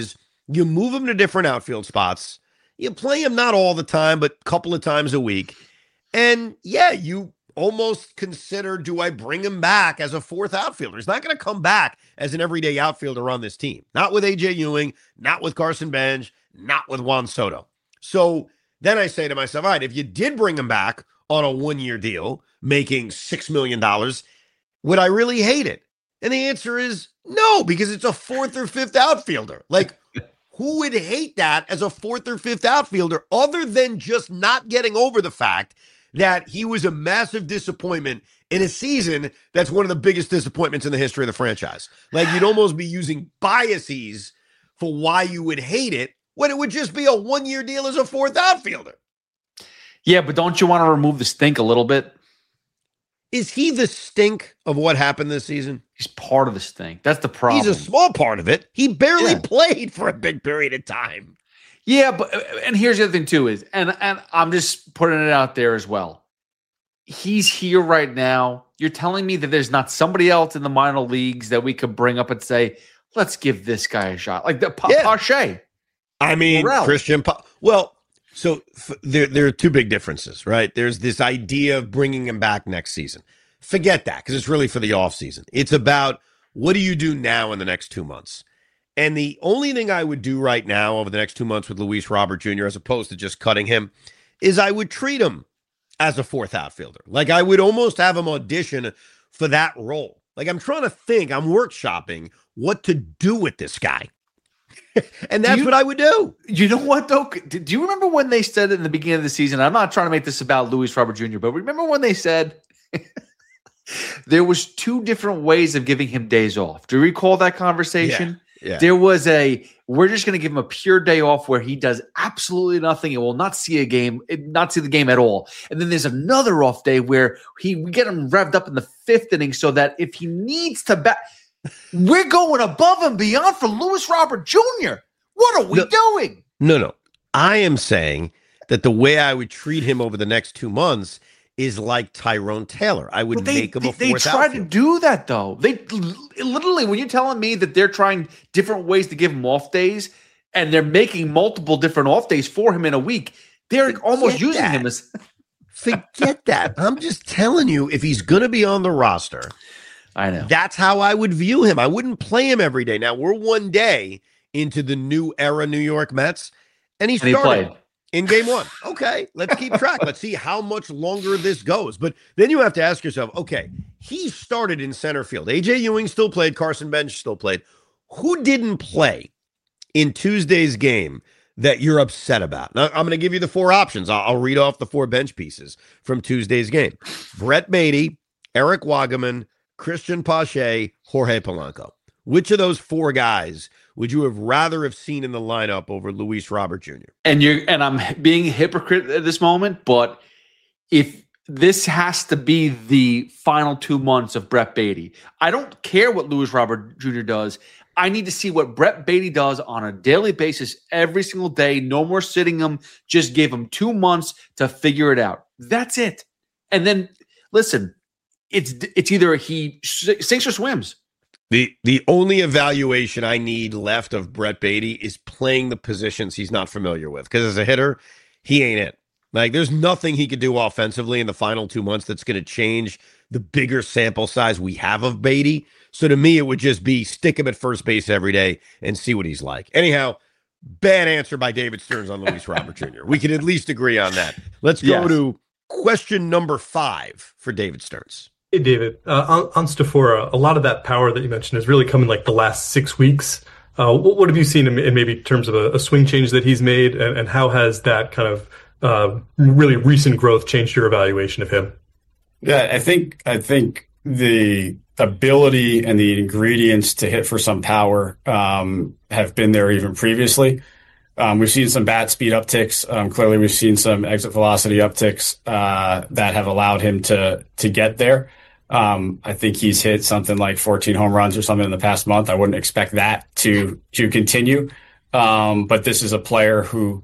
You move him to different outfield spots. You play him not all the time, but a couple of times a week. And yeah, you almost consider, do I bring him back as a fourth outfielder? He's not going to come back as an everyday outfielder on this team. Not with A J Ewing, not with Carson Bench, not with Juan Soto. So then I say to myself, all right, if you did bring him back on a one-year deal, making six million dollars, would I really hate it? And the answer is no, because it's a fourth or fifth outfielder. Like, who would hate that as a fourth or fifth outfielder other than just not getting over the fact that he was a massive disappointment in a season that's one of the biggest disappointments in the history of the franchise? Like, you'd almost be using biases for why you would hate it when it would just be a one-year deal as a fourth outfielder. Yeah, but don't you want to remove the stink a little bit? Is he the stink of what happened this season? He's part of the stink. That's the problem. He's a small part of it. He barely Yeah. played for a big period of time. Yeah, but and here's the other thing too is, and and I'm just putting it out there as well. He's here right now. You're telling me that there's not somebody else in the minor leagues that we could bring up and say, let's give this guy a shot, like the pa- Yeah. Pache. I mean, Morel. Christian. Pa- well, so f- there there are two big differences, right? There's this idea of bringing him back next season. Forget that, because it's really for the offseason. It's about, what do you do now in the next two months? And the only thing I would do right now over the next two months with Luis Robert Junior, as opposed to just cutting him, is I would treat him as a fourth outfielder. Like, I would almost have him audition for that role. Like, I'm trying to think, I'm workshopping what to do with this guy. And that's you, what I would do. You know what, though? Do you remember when they said in the beginning of the season, I'm not trying to make this about Luis Robert Junior, but remember when they said there was two different ways of giving him days off? Do you recall that conversation? Yeah, yeah. There was a, we're just going to give him a pure day off where he does absolutely nothing and will not see a game, not see the game at all. And then there's another off day where he we get him revved up in the fifth inning so that if he needs to bat, we're going above and beyond for Luis Robert Junior What are we No. doing? No, no. I am saying that the way I would treat him over the next two months is like Tyrone Taylor. I would But they, make him they, a fourth they try outfielder. to do that, though. They literally, when you're telling me that they're trying different ways to give him off days and they're making multiple different off days for him in a week, they're Forget almost using that. him as. Forget that. I'm just telling you, if he's going to be on the roster, I know. that's how I would view him. I wouldn't play him every day. Now, we're one day into the new era New York Mets, and he And he started played. in game one. Okay, let's keep track. Let's see how much longer this goes. But then you have to ask yourself, okay, he started in center field. A J Ewing still played. Carson Bench still played. Who didn't play in Tuesday's game that you're upset about? Now, I'm going to give you the four options. I'll, I'll read off the four bench pieces from Tuesday's game. Brett Beatty, Eric Wagaman, Christian Pache, Jorge Polanco. Which of those four guys would you have rather have seen in the lineup over Luis Robert Junior? And you're and I'm being a hypocrite at this moment, but if this has to be the final two months of Brett Beatty, I don't care what Luis Robert Junior does. I need to see what Brett Beatty does on a daily basis every single day. No more sitting him. Just give him two months to figure it out. That's it. And then listen, it's it's either he sinks or swims. The the only evaluation I need left of Brett Beatty is playing the positions he's not familiar with. Because as a hitter, he ain't it. Like, there's nothing he could do offensively in the final two months that's going to change the bigger sample size we have of Beatty. So to me, it would just be stick him at first base every day and see what he's like. Anyhow, bad answer by David Stearns on Luis Robert Junior We can at least agree on that. Let's go Yes. to question number five for David Stearns. Hey, David, uh, on, on Stafora, a lot of that power that you mentioned has really come in like the last six weeks. Uh, what, what have you seen in, in maybe terms of a, a swing change that he's made, and, and how has that kind of uh, really recent growth changed your evaluation of him? Yeah, I think I think the ability and the ingredients to hit for some power um, have been there even previously. Um, we've seen some bat speed upticks. Um, clearly, we've seen some exit velocity upticks uh, that have allowed him to to get there. Um, I think he's hit something like fourteen home runs or something in the past month. I wouldn't expect that to to continue. Um, but this is a player who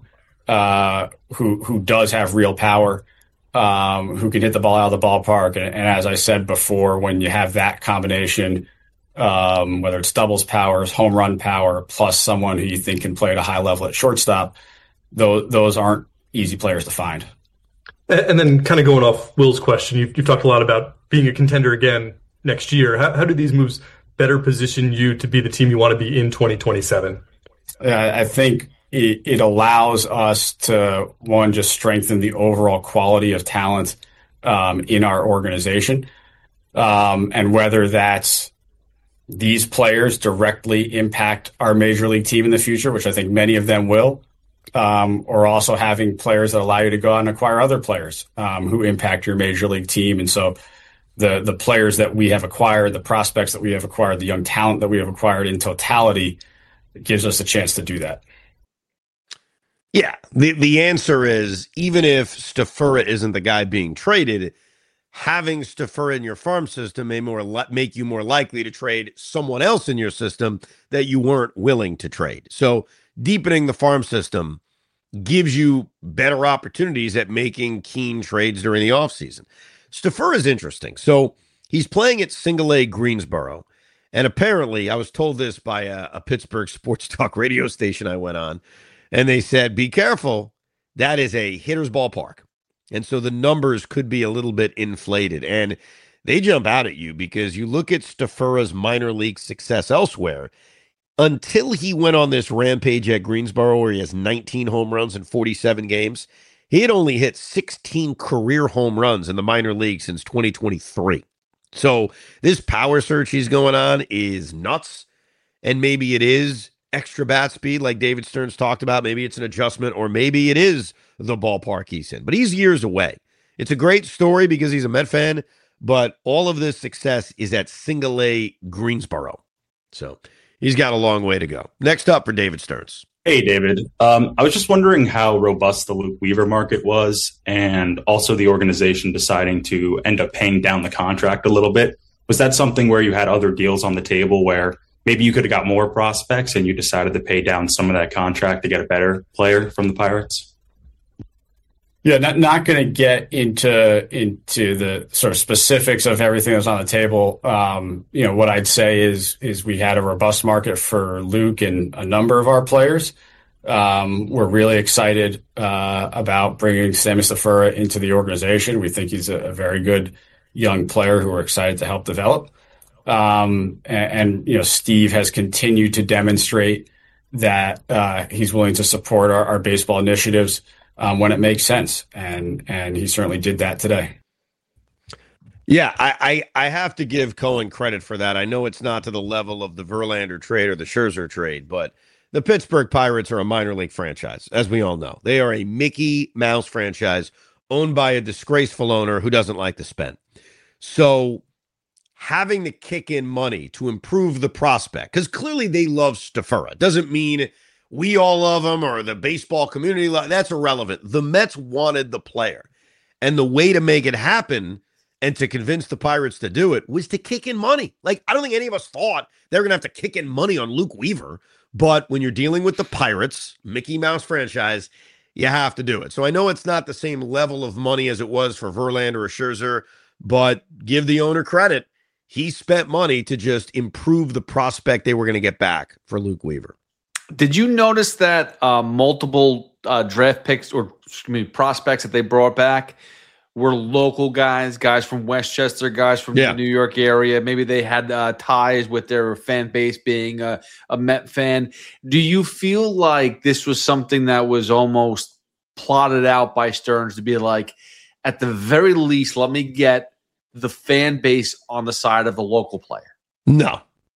uh, who who does have real power, um, who can hit the ball out of the ballpark. And, and as I said before, when you have that combination um, whether it's doubles powers, home run power, plus someone who you think can play at a high level at shortstop, those, those aren't easy players to find. And then kind of going off Will's question, you've, you've talked a lot about being a contender again next year. How, how do these moves better position you to be the team you want to be in twenty twenty-seven? Uh, I think it, it allows us to, one, just strengthen the overall quality of talent um, in our organization. Um, and whether that's these players directly impact our major league team in the future, which I think many of them will, um, or also having players that allow you to go out and acquire other players um, who impact your major league team. And so the the players that we have acquired, the prospects that we have acquired, the young talent that we have acquired in totality, it gives us a chance to do that. Yeah, the, the answer is, even if Stafura isn't the guy being traded, having Stafura in your farm system may more li- make you more likely to trade someone else in your system that you weren't willing to trade. So deepening the farm system gives you better opportunities at making keen trades during the offseason. Stafura is interesting. So he's playing at single A Greensboro. And apparently, I was told this by a, a Pittsburgh sports talk radio station I went on, and they said, be careful, that is a hitter's ballpark. And so the numbers could be a little bit inflated. And they jump out at you because you look at Stafura's minor league success elsewhere. Until he went on this rampage at Greensboro where he has nineteen home runs in forty-seven games, he had only hit sixteen career home runs in the minor league since twenty twenty-three. So this power surge he's going on is nuts. And maybe it is extra bat speed like David Stearns talked about. Maybe it's an adjustment, or maybe it is the ballpark he's in. But he's years away. It's a great story because he's a Met fan, but all of this success is at single A Greensboro. So he's got a long way to go. Next up for David Stearns. Hey, David. Um, I was just wondering how robust the Luke Weaver market was, and also the organization deciding to end up paying down the contract a little bit. Was that something where you had other deals on the table where maybe you could have got more prospects and you decided to pay down some of that contract to get a better player from the Pirates? Yeah, not not going to get into into the sort of specifics of everything that's on the table. Um, you know, what I'd say is is we had a robust market for Luke and a number of our players. Um, we're really excited uh, about bringing Sammy Stafura into the organization. We think he's a, a very good young player who we're excited to help develop. Um, and, and you know, Steve has continued to demonstrate that uh, he's willing to support our, our baseball initiatives Um, when it makes sense, and and he certainly did that today. Yeah, I, I I have to give Cohen credit for that. I know it's not to the level of the Verlander trade or the Scherzer trade, but the Pittsburgh Pirates are a minor league franchise, as we all know. They are a Mickey Mouse franchise owned by a disgraceful owner who doesn't like to spend. So having to kick in money to improve the prospect, because clearly they love Stafura, doesn't mean we all love him or the baseball community. Lo- that's irrelevant. The Mets wanted the player. And the way to make it happen and to convince the Pirates to do it was to kick in money. Like, I don't think any of us thought they were going to have to kick in money on Luke Weaver. But when you're dealing with the Pirates, Mickey Mouse franchise, you have to do it. So I know it's not the same level of money as it was for Verlander or Scherzer, but give the owner credit. He spent money to just improve the prospect they were going to get back for Luke Weaver. Did you notice that uh, multiple uh, draft picks or excuse me, prospects that they brought back were local guys, guys from Westchester, guys from yeah. the New York area? Maybe they had uh, ties with their fan base being a, a Met fan. Do you feel like this was something that was almost plotted out by Stearns to be like, at the very least, let me get the fan base on the side of the local player? No,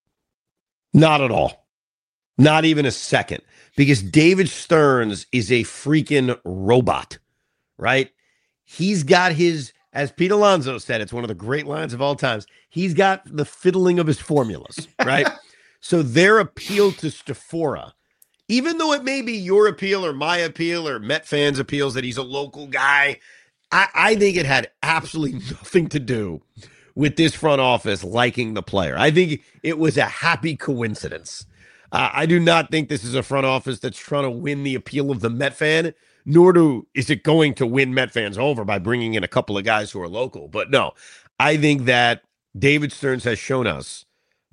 not at all. Not even a second, because David Stearns is a freaking robot, right? He's got his, as Pete Alonso said, it's one of the great lines of all times. He's got the fiddling of his formulas, right? So their appeal to Stafura, even though it may be your appeal or my appeal or Met fans' appeals that he's a local guy, I, I think it had absolutely nothing to do with this front office liking the player. I think it was a happy coincidence. Uh, I do not think this is a front office that's trying to win the appeal of the Met fan, nor do is it going to win Met fans over by bringing in a couple of guys who are local. But no, I think that David Stearns has shown us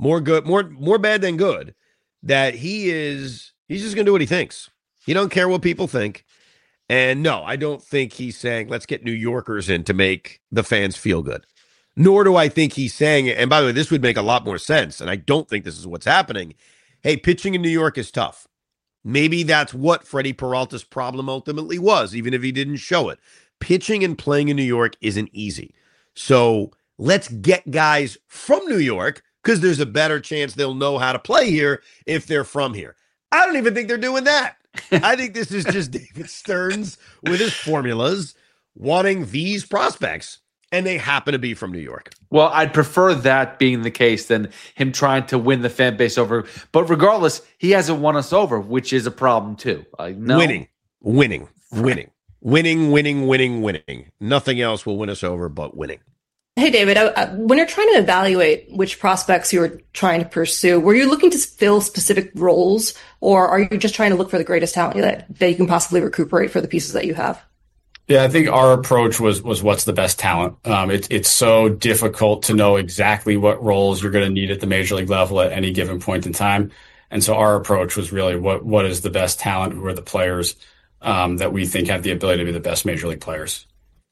more good, more more bad than good, that he is he's just going to do what he thinks. He don't care what people think. And no, I don't think he's saying, let's get New Yorkers in to make the fans feel good. Nor do I think he's saying, and by the way, this would make a lot more sense, and I don't think this is what's happening. Hey, pitching in New York is tough. Maybe that's what Freddie Peralta's problem ultimately was, even if he didn't show it. Pitching and playing in New York isn't easy. So let's get guys from New York, because there's a better chance they'll know how to play here if they're from here. I don't even think they're doing that. I think this is just David Stearns with his formulas wanting these prospects, and they happen to be from New York. Well, I'd prefer that being the case than him trying to win the fan base over. But regardless, he hasn't won us over, which is a problem too. Uh, no. Winning, winning, winning, winning, winning, winning, winning. Nothing else will win us over but winning. Hey, David, I, I, when you're trying to evaluate which prospects you're trying to pursue, were you looking to fill specific roles, or are you just trying to look for the greatest talent that, that you can possibly recuperate for the pieces that you have? Yeah, I think our approach was was what's the best talent. Um, it, it's so difficult to know exactly what roles you're going to need at the major league level at any given point in time. And so our approach was really what what is the best talent, who are the players um, that we think have the ability to be the best major league players.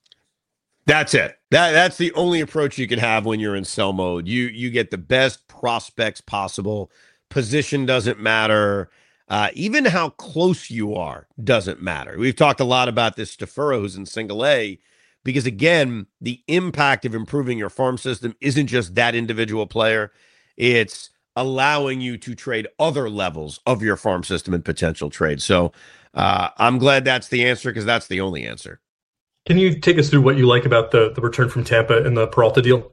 That's it. That that's the only approach you can have when you're in sell mode. You you get the best prospects possible. Position doesn't matter. Uh, even how close you are doesn't matter. We've talked a lot about this Stafura, who's in single A, because again, the impact of improving your farm system isn't just that individual player. It's allowing you to trade other levels of your farm system and potential trade. So uh, I'm glad that's the answer, because that's the only answer. Can you take us through what you like about the, the return from Tampa and the Peralta deal?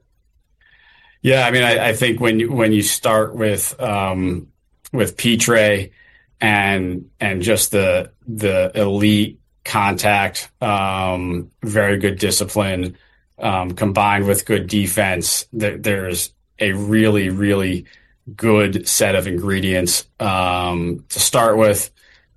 Yeah, I mean, I, I think when you when you start with um, with Pitre and and just the the elite contact, um, very good discipline, um, combined with good defense, th- there's a really really good set of ingredients um, to start with.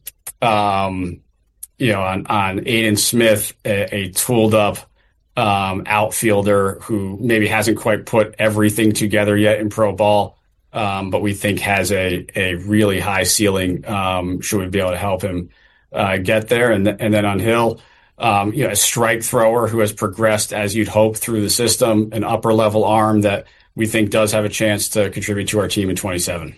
Um, You know, on, on Aiden Smith, a, a tooled up um, outfielder who maybe hasn't quite put everything together yet in pro ball, um, but we think has a, a really high ceiling. Um, should we be able to help him uh, get there? And, th- and then on Hill, um, you know, a strike thrower who has progressed as you'd hope through the system, an upper level arm that we think does have a chance to contribute to our team in twenty-seven.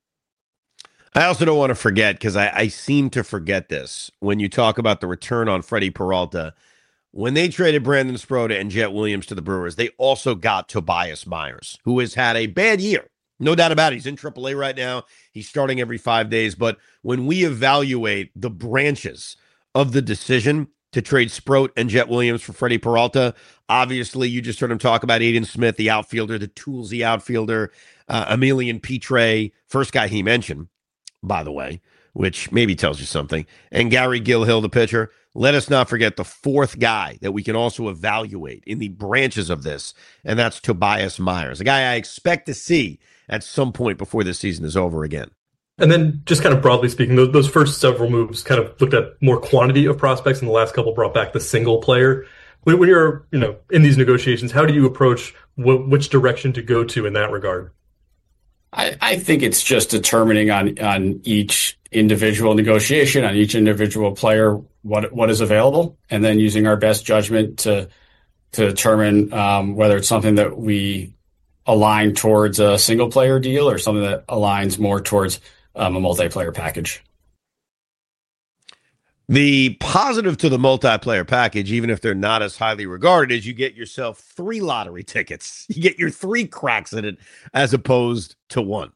I also don't want to forget, because I, I seem to forget this when you talk about the return on Freddie Peralta. When they traded Brandon Sprota and Jet Williams to the Brewers, they also got Tobias Myers, who has had a bad year. No doubt about it. He's in triple A right now. He's starting every five days. But when we evaluate the branches of the decision to trade Sproat and Jet Williams for Freddie Peralta, obviously you just heard him talk about Aiden Smith, the outfielder, the toolsy outfielder, uh, Emilian Pitre, first guy he mentioned, by the way, which maybe tells you something, and Gary Gilhill, the pitcher. Let us not forget the fourth guy that we can also evaluate in the branches of this, and that's Tobias Myers, a guy I expect to see at some point before this season is over again. And then just kind of broadly speaking, those, those first several moves kind of looked at more quantity of prospects, and the last couple brought back the single player. When, when you're you know in these negotiations, how do you approach wh- which direction to go to in that regard? I, I think it's just determining on, on each individual negotiation, on each individual player, what what is available, and then using our best judgment to to determine um, whether it's something that we align towards a single player deal or something that aligns more towards um, a multiplayer package. The positive to the multiplayer package, even if they're not as highly regarded, is you get yourself three lottery tickets. You get your three cracks at it as opposed to one.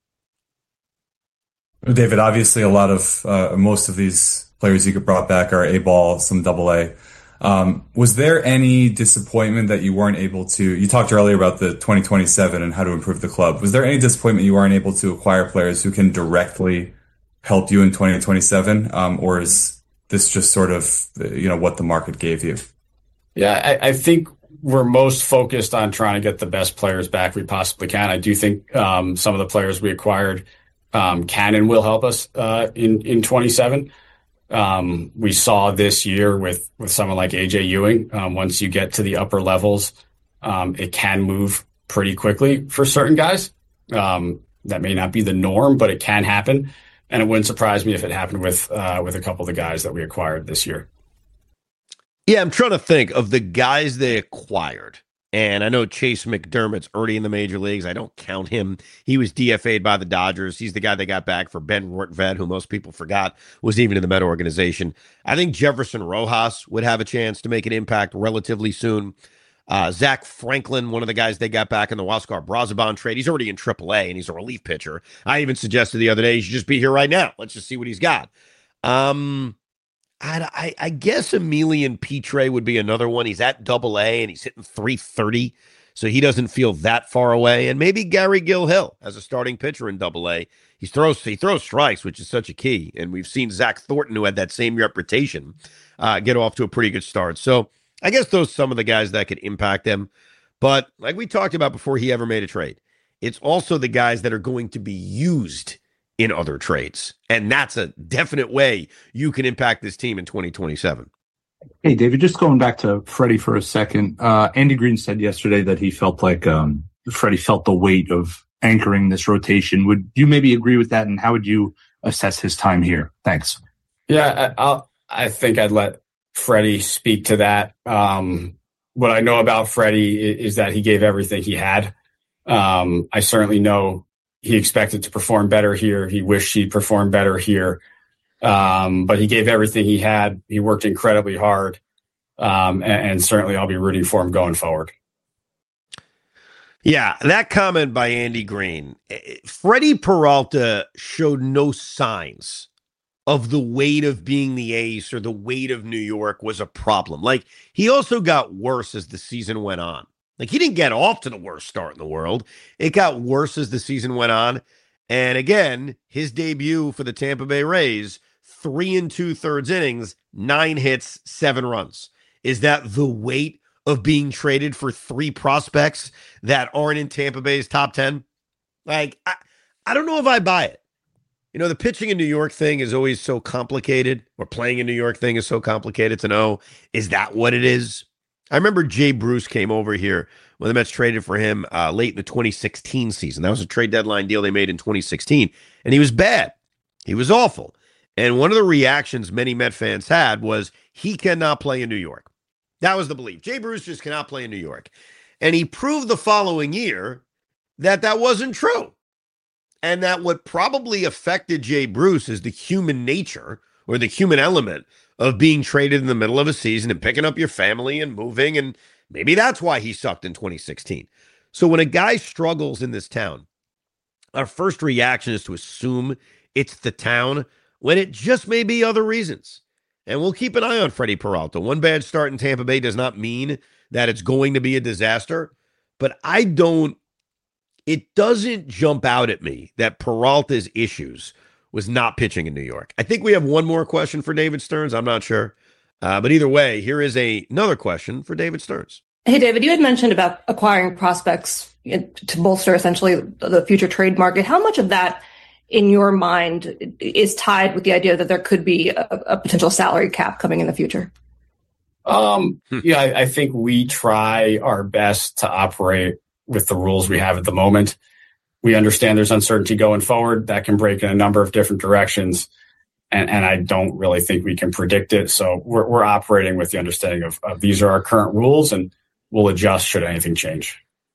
David, obviously a lot of, uh, most of these players you brought back are A-ball, some double A. Um, was there any disappointment that you weren't able to, you talked earlier about the twenty twenty-seven and how to improve the club. Was there any disappointment you weren't able to acquire players who can directly help you in twenty twenty-seven? Um, or is this just sort of, you know, what the market gave you? Yeah, I, I think we're most focused on trying to get the best players back we possibly can. I do think um, some of the players we acquired um, can and will help us uh, in, in twenty-seven. Um, we saw this year with, with someone like A J Ewing, um, once you get to the upper levels, um, it can move pretty quickly for certain guys. Um, that may not be the norm, but it can happen. And it wouldn't surprise me if it happened with uh, with a couple of the guys that we acquired this year. Yeah, I'm trying to think of the guys they acquired. And I know Chase McDermott's already in the major leagues. I don't count him. He was D F A'd by the Dodgers. He's the guy they got back for Ben Rortvedt, who most people forgot was even in the Met organization. I think Jefferson Rojas would have a chance to make an impact relatively soon. Uh, Zach Franklin, one of the guys they got back in the Huascar Brazoban trade. He's already in triple A, and he's a relief pitcher. I even suggested the other day he should just be here right now. Let's just see what he's got. Um... I, I, I guess Emilian Pitre would be another one. He's at double A and he's hitting three thirty, so he doesn't feel that far away. And maybe Gary Gil-Hill as a starting pitcher in double A. He throws he throws strikes, which is such a key. And we've seen Zach Thornton, who had that same reputation, uh, get off to a pretty good start. So I guess those are some of the guys that could impact them. But like we talked about before he ever made a trade, it's also the guys that are going to be used in other trades. And that's a definite way you can impact this team in twenty twenty-seven. Hey, David, just going back to Freddie for a second. Uh, Andy Green said yesterday that he felt like um, Freddie felt the weight of anchoring this rotation. Would you maybe agree with that? And how would you assess his time here? Thanks. Yeah, I, I'll, I think I'd let Freddie speak to that. Um, what I know about Freddie is, is that he gave everything he had. Um, I certainly know he expected to perform better here. He wished he'd perform better here. Um, but he gave everything he had. He worked incredibly hard. Um, and, and certainly I'll be rooting for him going forward. Yeah, that comment by Andy Green. Freddie Peralta showed no signs of the weight of being the ace or the weight of New York was a problem. Like, he also got worse as the season went on. Like, he didn't get off to the worst start in the world. It got worse as the season went on. And again, his debut for the Tampa Bay Rays, three and two thirds innings, nine hits, seven runs. Is that the weight of being traded for three prospects that aren't in Tampa Bay's top ten? Like, I, I don't know if I buy it. You know, the pitching in New York thing is always so complicated, or playing in New York thing is so complicated to know, is that what it is? I remember Jay Bruce came over here when the Mets traded for him uh, late in the twenty sixteen season. That was a trade deadline deal they made in twenty sixteen. And he was bad. He was awful. And one of the reactions many Met fans had was he cannot play in New York. That was the belief. Jay Bruce just cannot play in New York. And he proved the following year that that wasn't true. And that what probably affected Jay Bruce is the human nature or the human element of being traded in the middle of a season and picking up your family and moving. And maybe that's why he sucked in twenty sixteen. So when a guy struggles in this town, our first reaction is to assume it's the town when it just may be other reasons. And we'll keep an eye on Freddie Peralta. One bad start in Tampa Bay does not mean that it's going to be a disaster. But I don't, it doesn't jump out at me that Peralta's issues was not pitching in New York. I think we have one more question for David Stearns. I'm not sure. Uh, but either way, here is a, another question for David Stearns. Hey, David, you had mentioned about acquiring prospects to bolster essentially the future trade market. How much of that, in your mind, is tied with the idea that there could be a, a potential salary cap coming in the future? Um, yeah, I, I think we try our best to operate with the rules we have at the moment. We understand there's uncertainty going forward that can break in a number of different directions. And, and I don't really think we can predict it. So we're, we're operating with the understanding of, of these are our current rules and we'll adjust should anything change.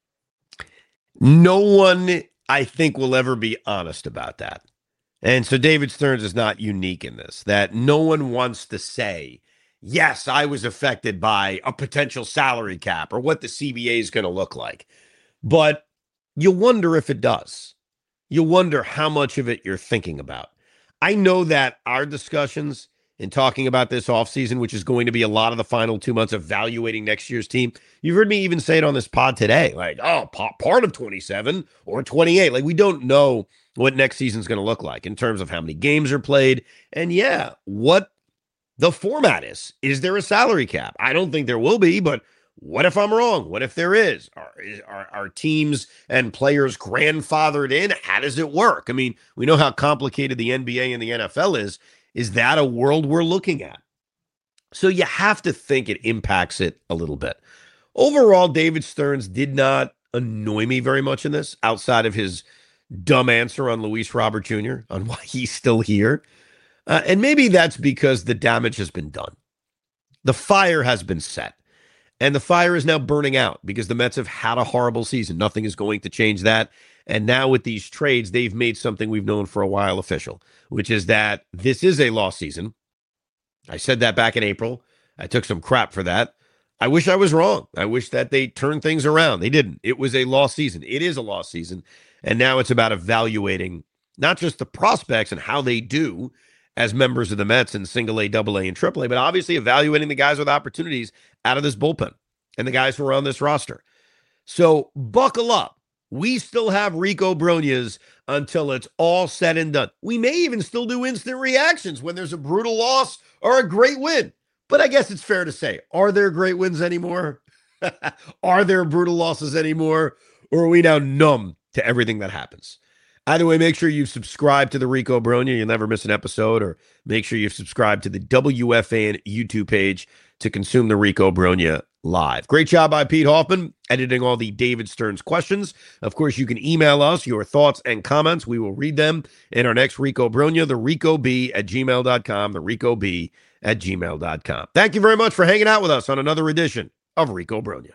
No one, I think, will ever be honest about that. And so David Stearns is not unique in this, that no one wants to say, yes, I was affected by a potential salary cap or what the C B A is going to look like. But you wonder if it does. You wonder how much of it you're thinking about. I know that our discussions in talking about this offseason, which is going to be a lot of the final two months evaluating next year's team, you've heard me even say it on this pod today, like, oh, part of twenty-seven or twenty-eight. Like, we don't know what next season's going to look like in terms of how many games are played. And yeah, what the format is. Is there a salary cap? I don't think there will be, but what if I'm wrong? What if there is? Are, are, are teams and players grandfathered in? How does it work? I mean, we know how complicated the N B A and the N F L is. Is that a world we're looking at? So you have to think it impacts it a little bit. Overall, David Stearns did not annoy me very much in this, outside of his dumb answer on Luis Robert Junior, on why he's still here. Uh, and maybe that's because the damage has been done. The fire has been set. And the fire is now burning out because the Mets have had a horrible season. Nothing is going to change that. And now with these trades, they've made something we've known for a while official, which is that this is a lost season. I said that back in April. I took some crap for that. I wish I was wrong. I wish that they turned things around. They didn't. It was a lost season. It is a lost season. And now it's about evaluating not just the prospects and how they do as members of the Mets in single A, double A, and triple A, but obviously evaluating the guys with opportunities out of this bullpen and the guys who are on this roster. So buckle up. We still have Rico Brogna's until it's all said and done. We may even still do instant reactions when there's a brutal loss or a great win. But I guess it's fair to say, are there great wins anymore? Are there brutal losses anymore? Or are we now numb to everything that happens? Either way, make sure you subscribe to the Rico Brogna. You'll never miss an episode. Or make sure you subscribe to the W F A N YouTube page to consume the Rico Brogna live. Great job by Pete Hoffman, editing all the David Stearns questions. Of course, you can email us your thoughts and comments. We will read them in our next Rico Brogna, the Rico B at gmail dot com, the Rico B at gmail dot com. Thank you very much for hanging out with us on another edition of Rico Brogna.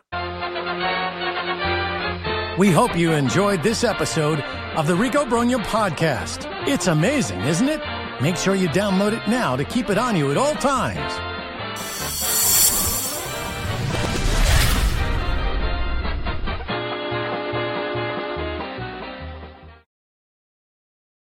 We hope you enjoyed this episode of the Rico Brogna podcast. It's amazing, isn't it? Make sure you download it now to keep it on you at all times.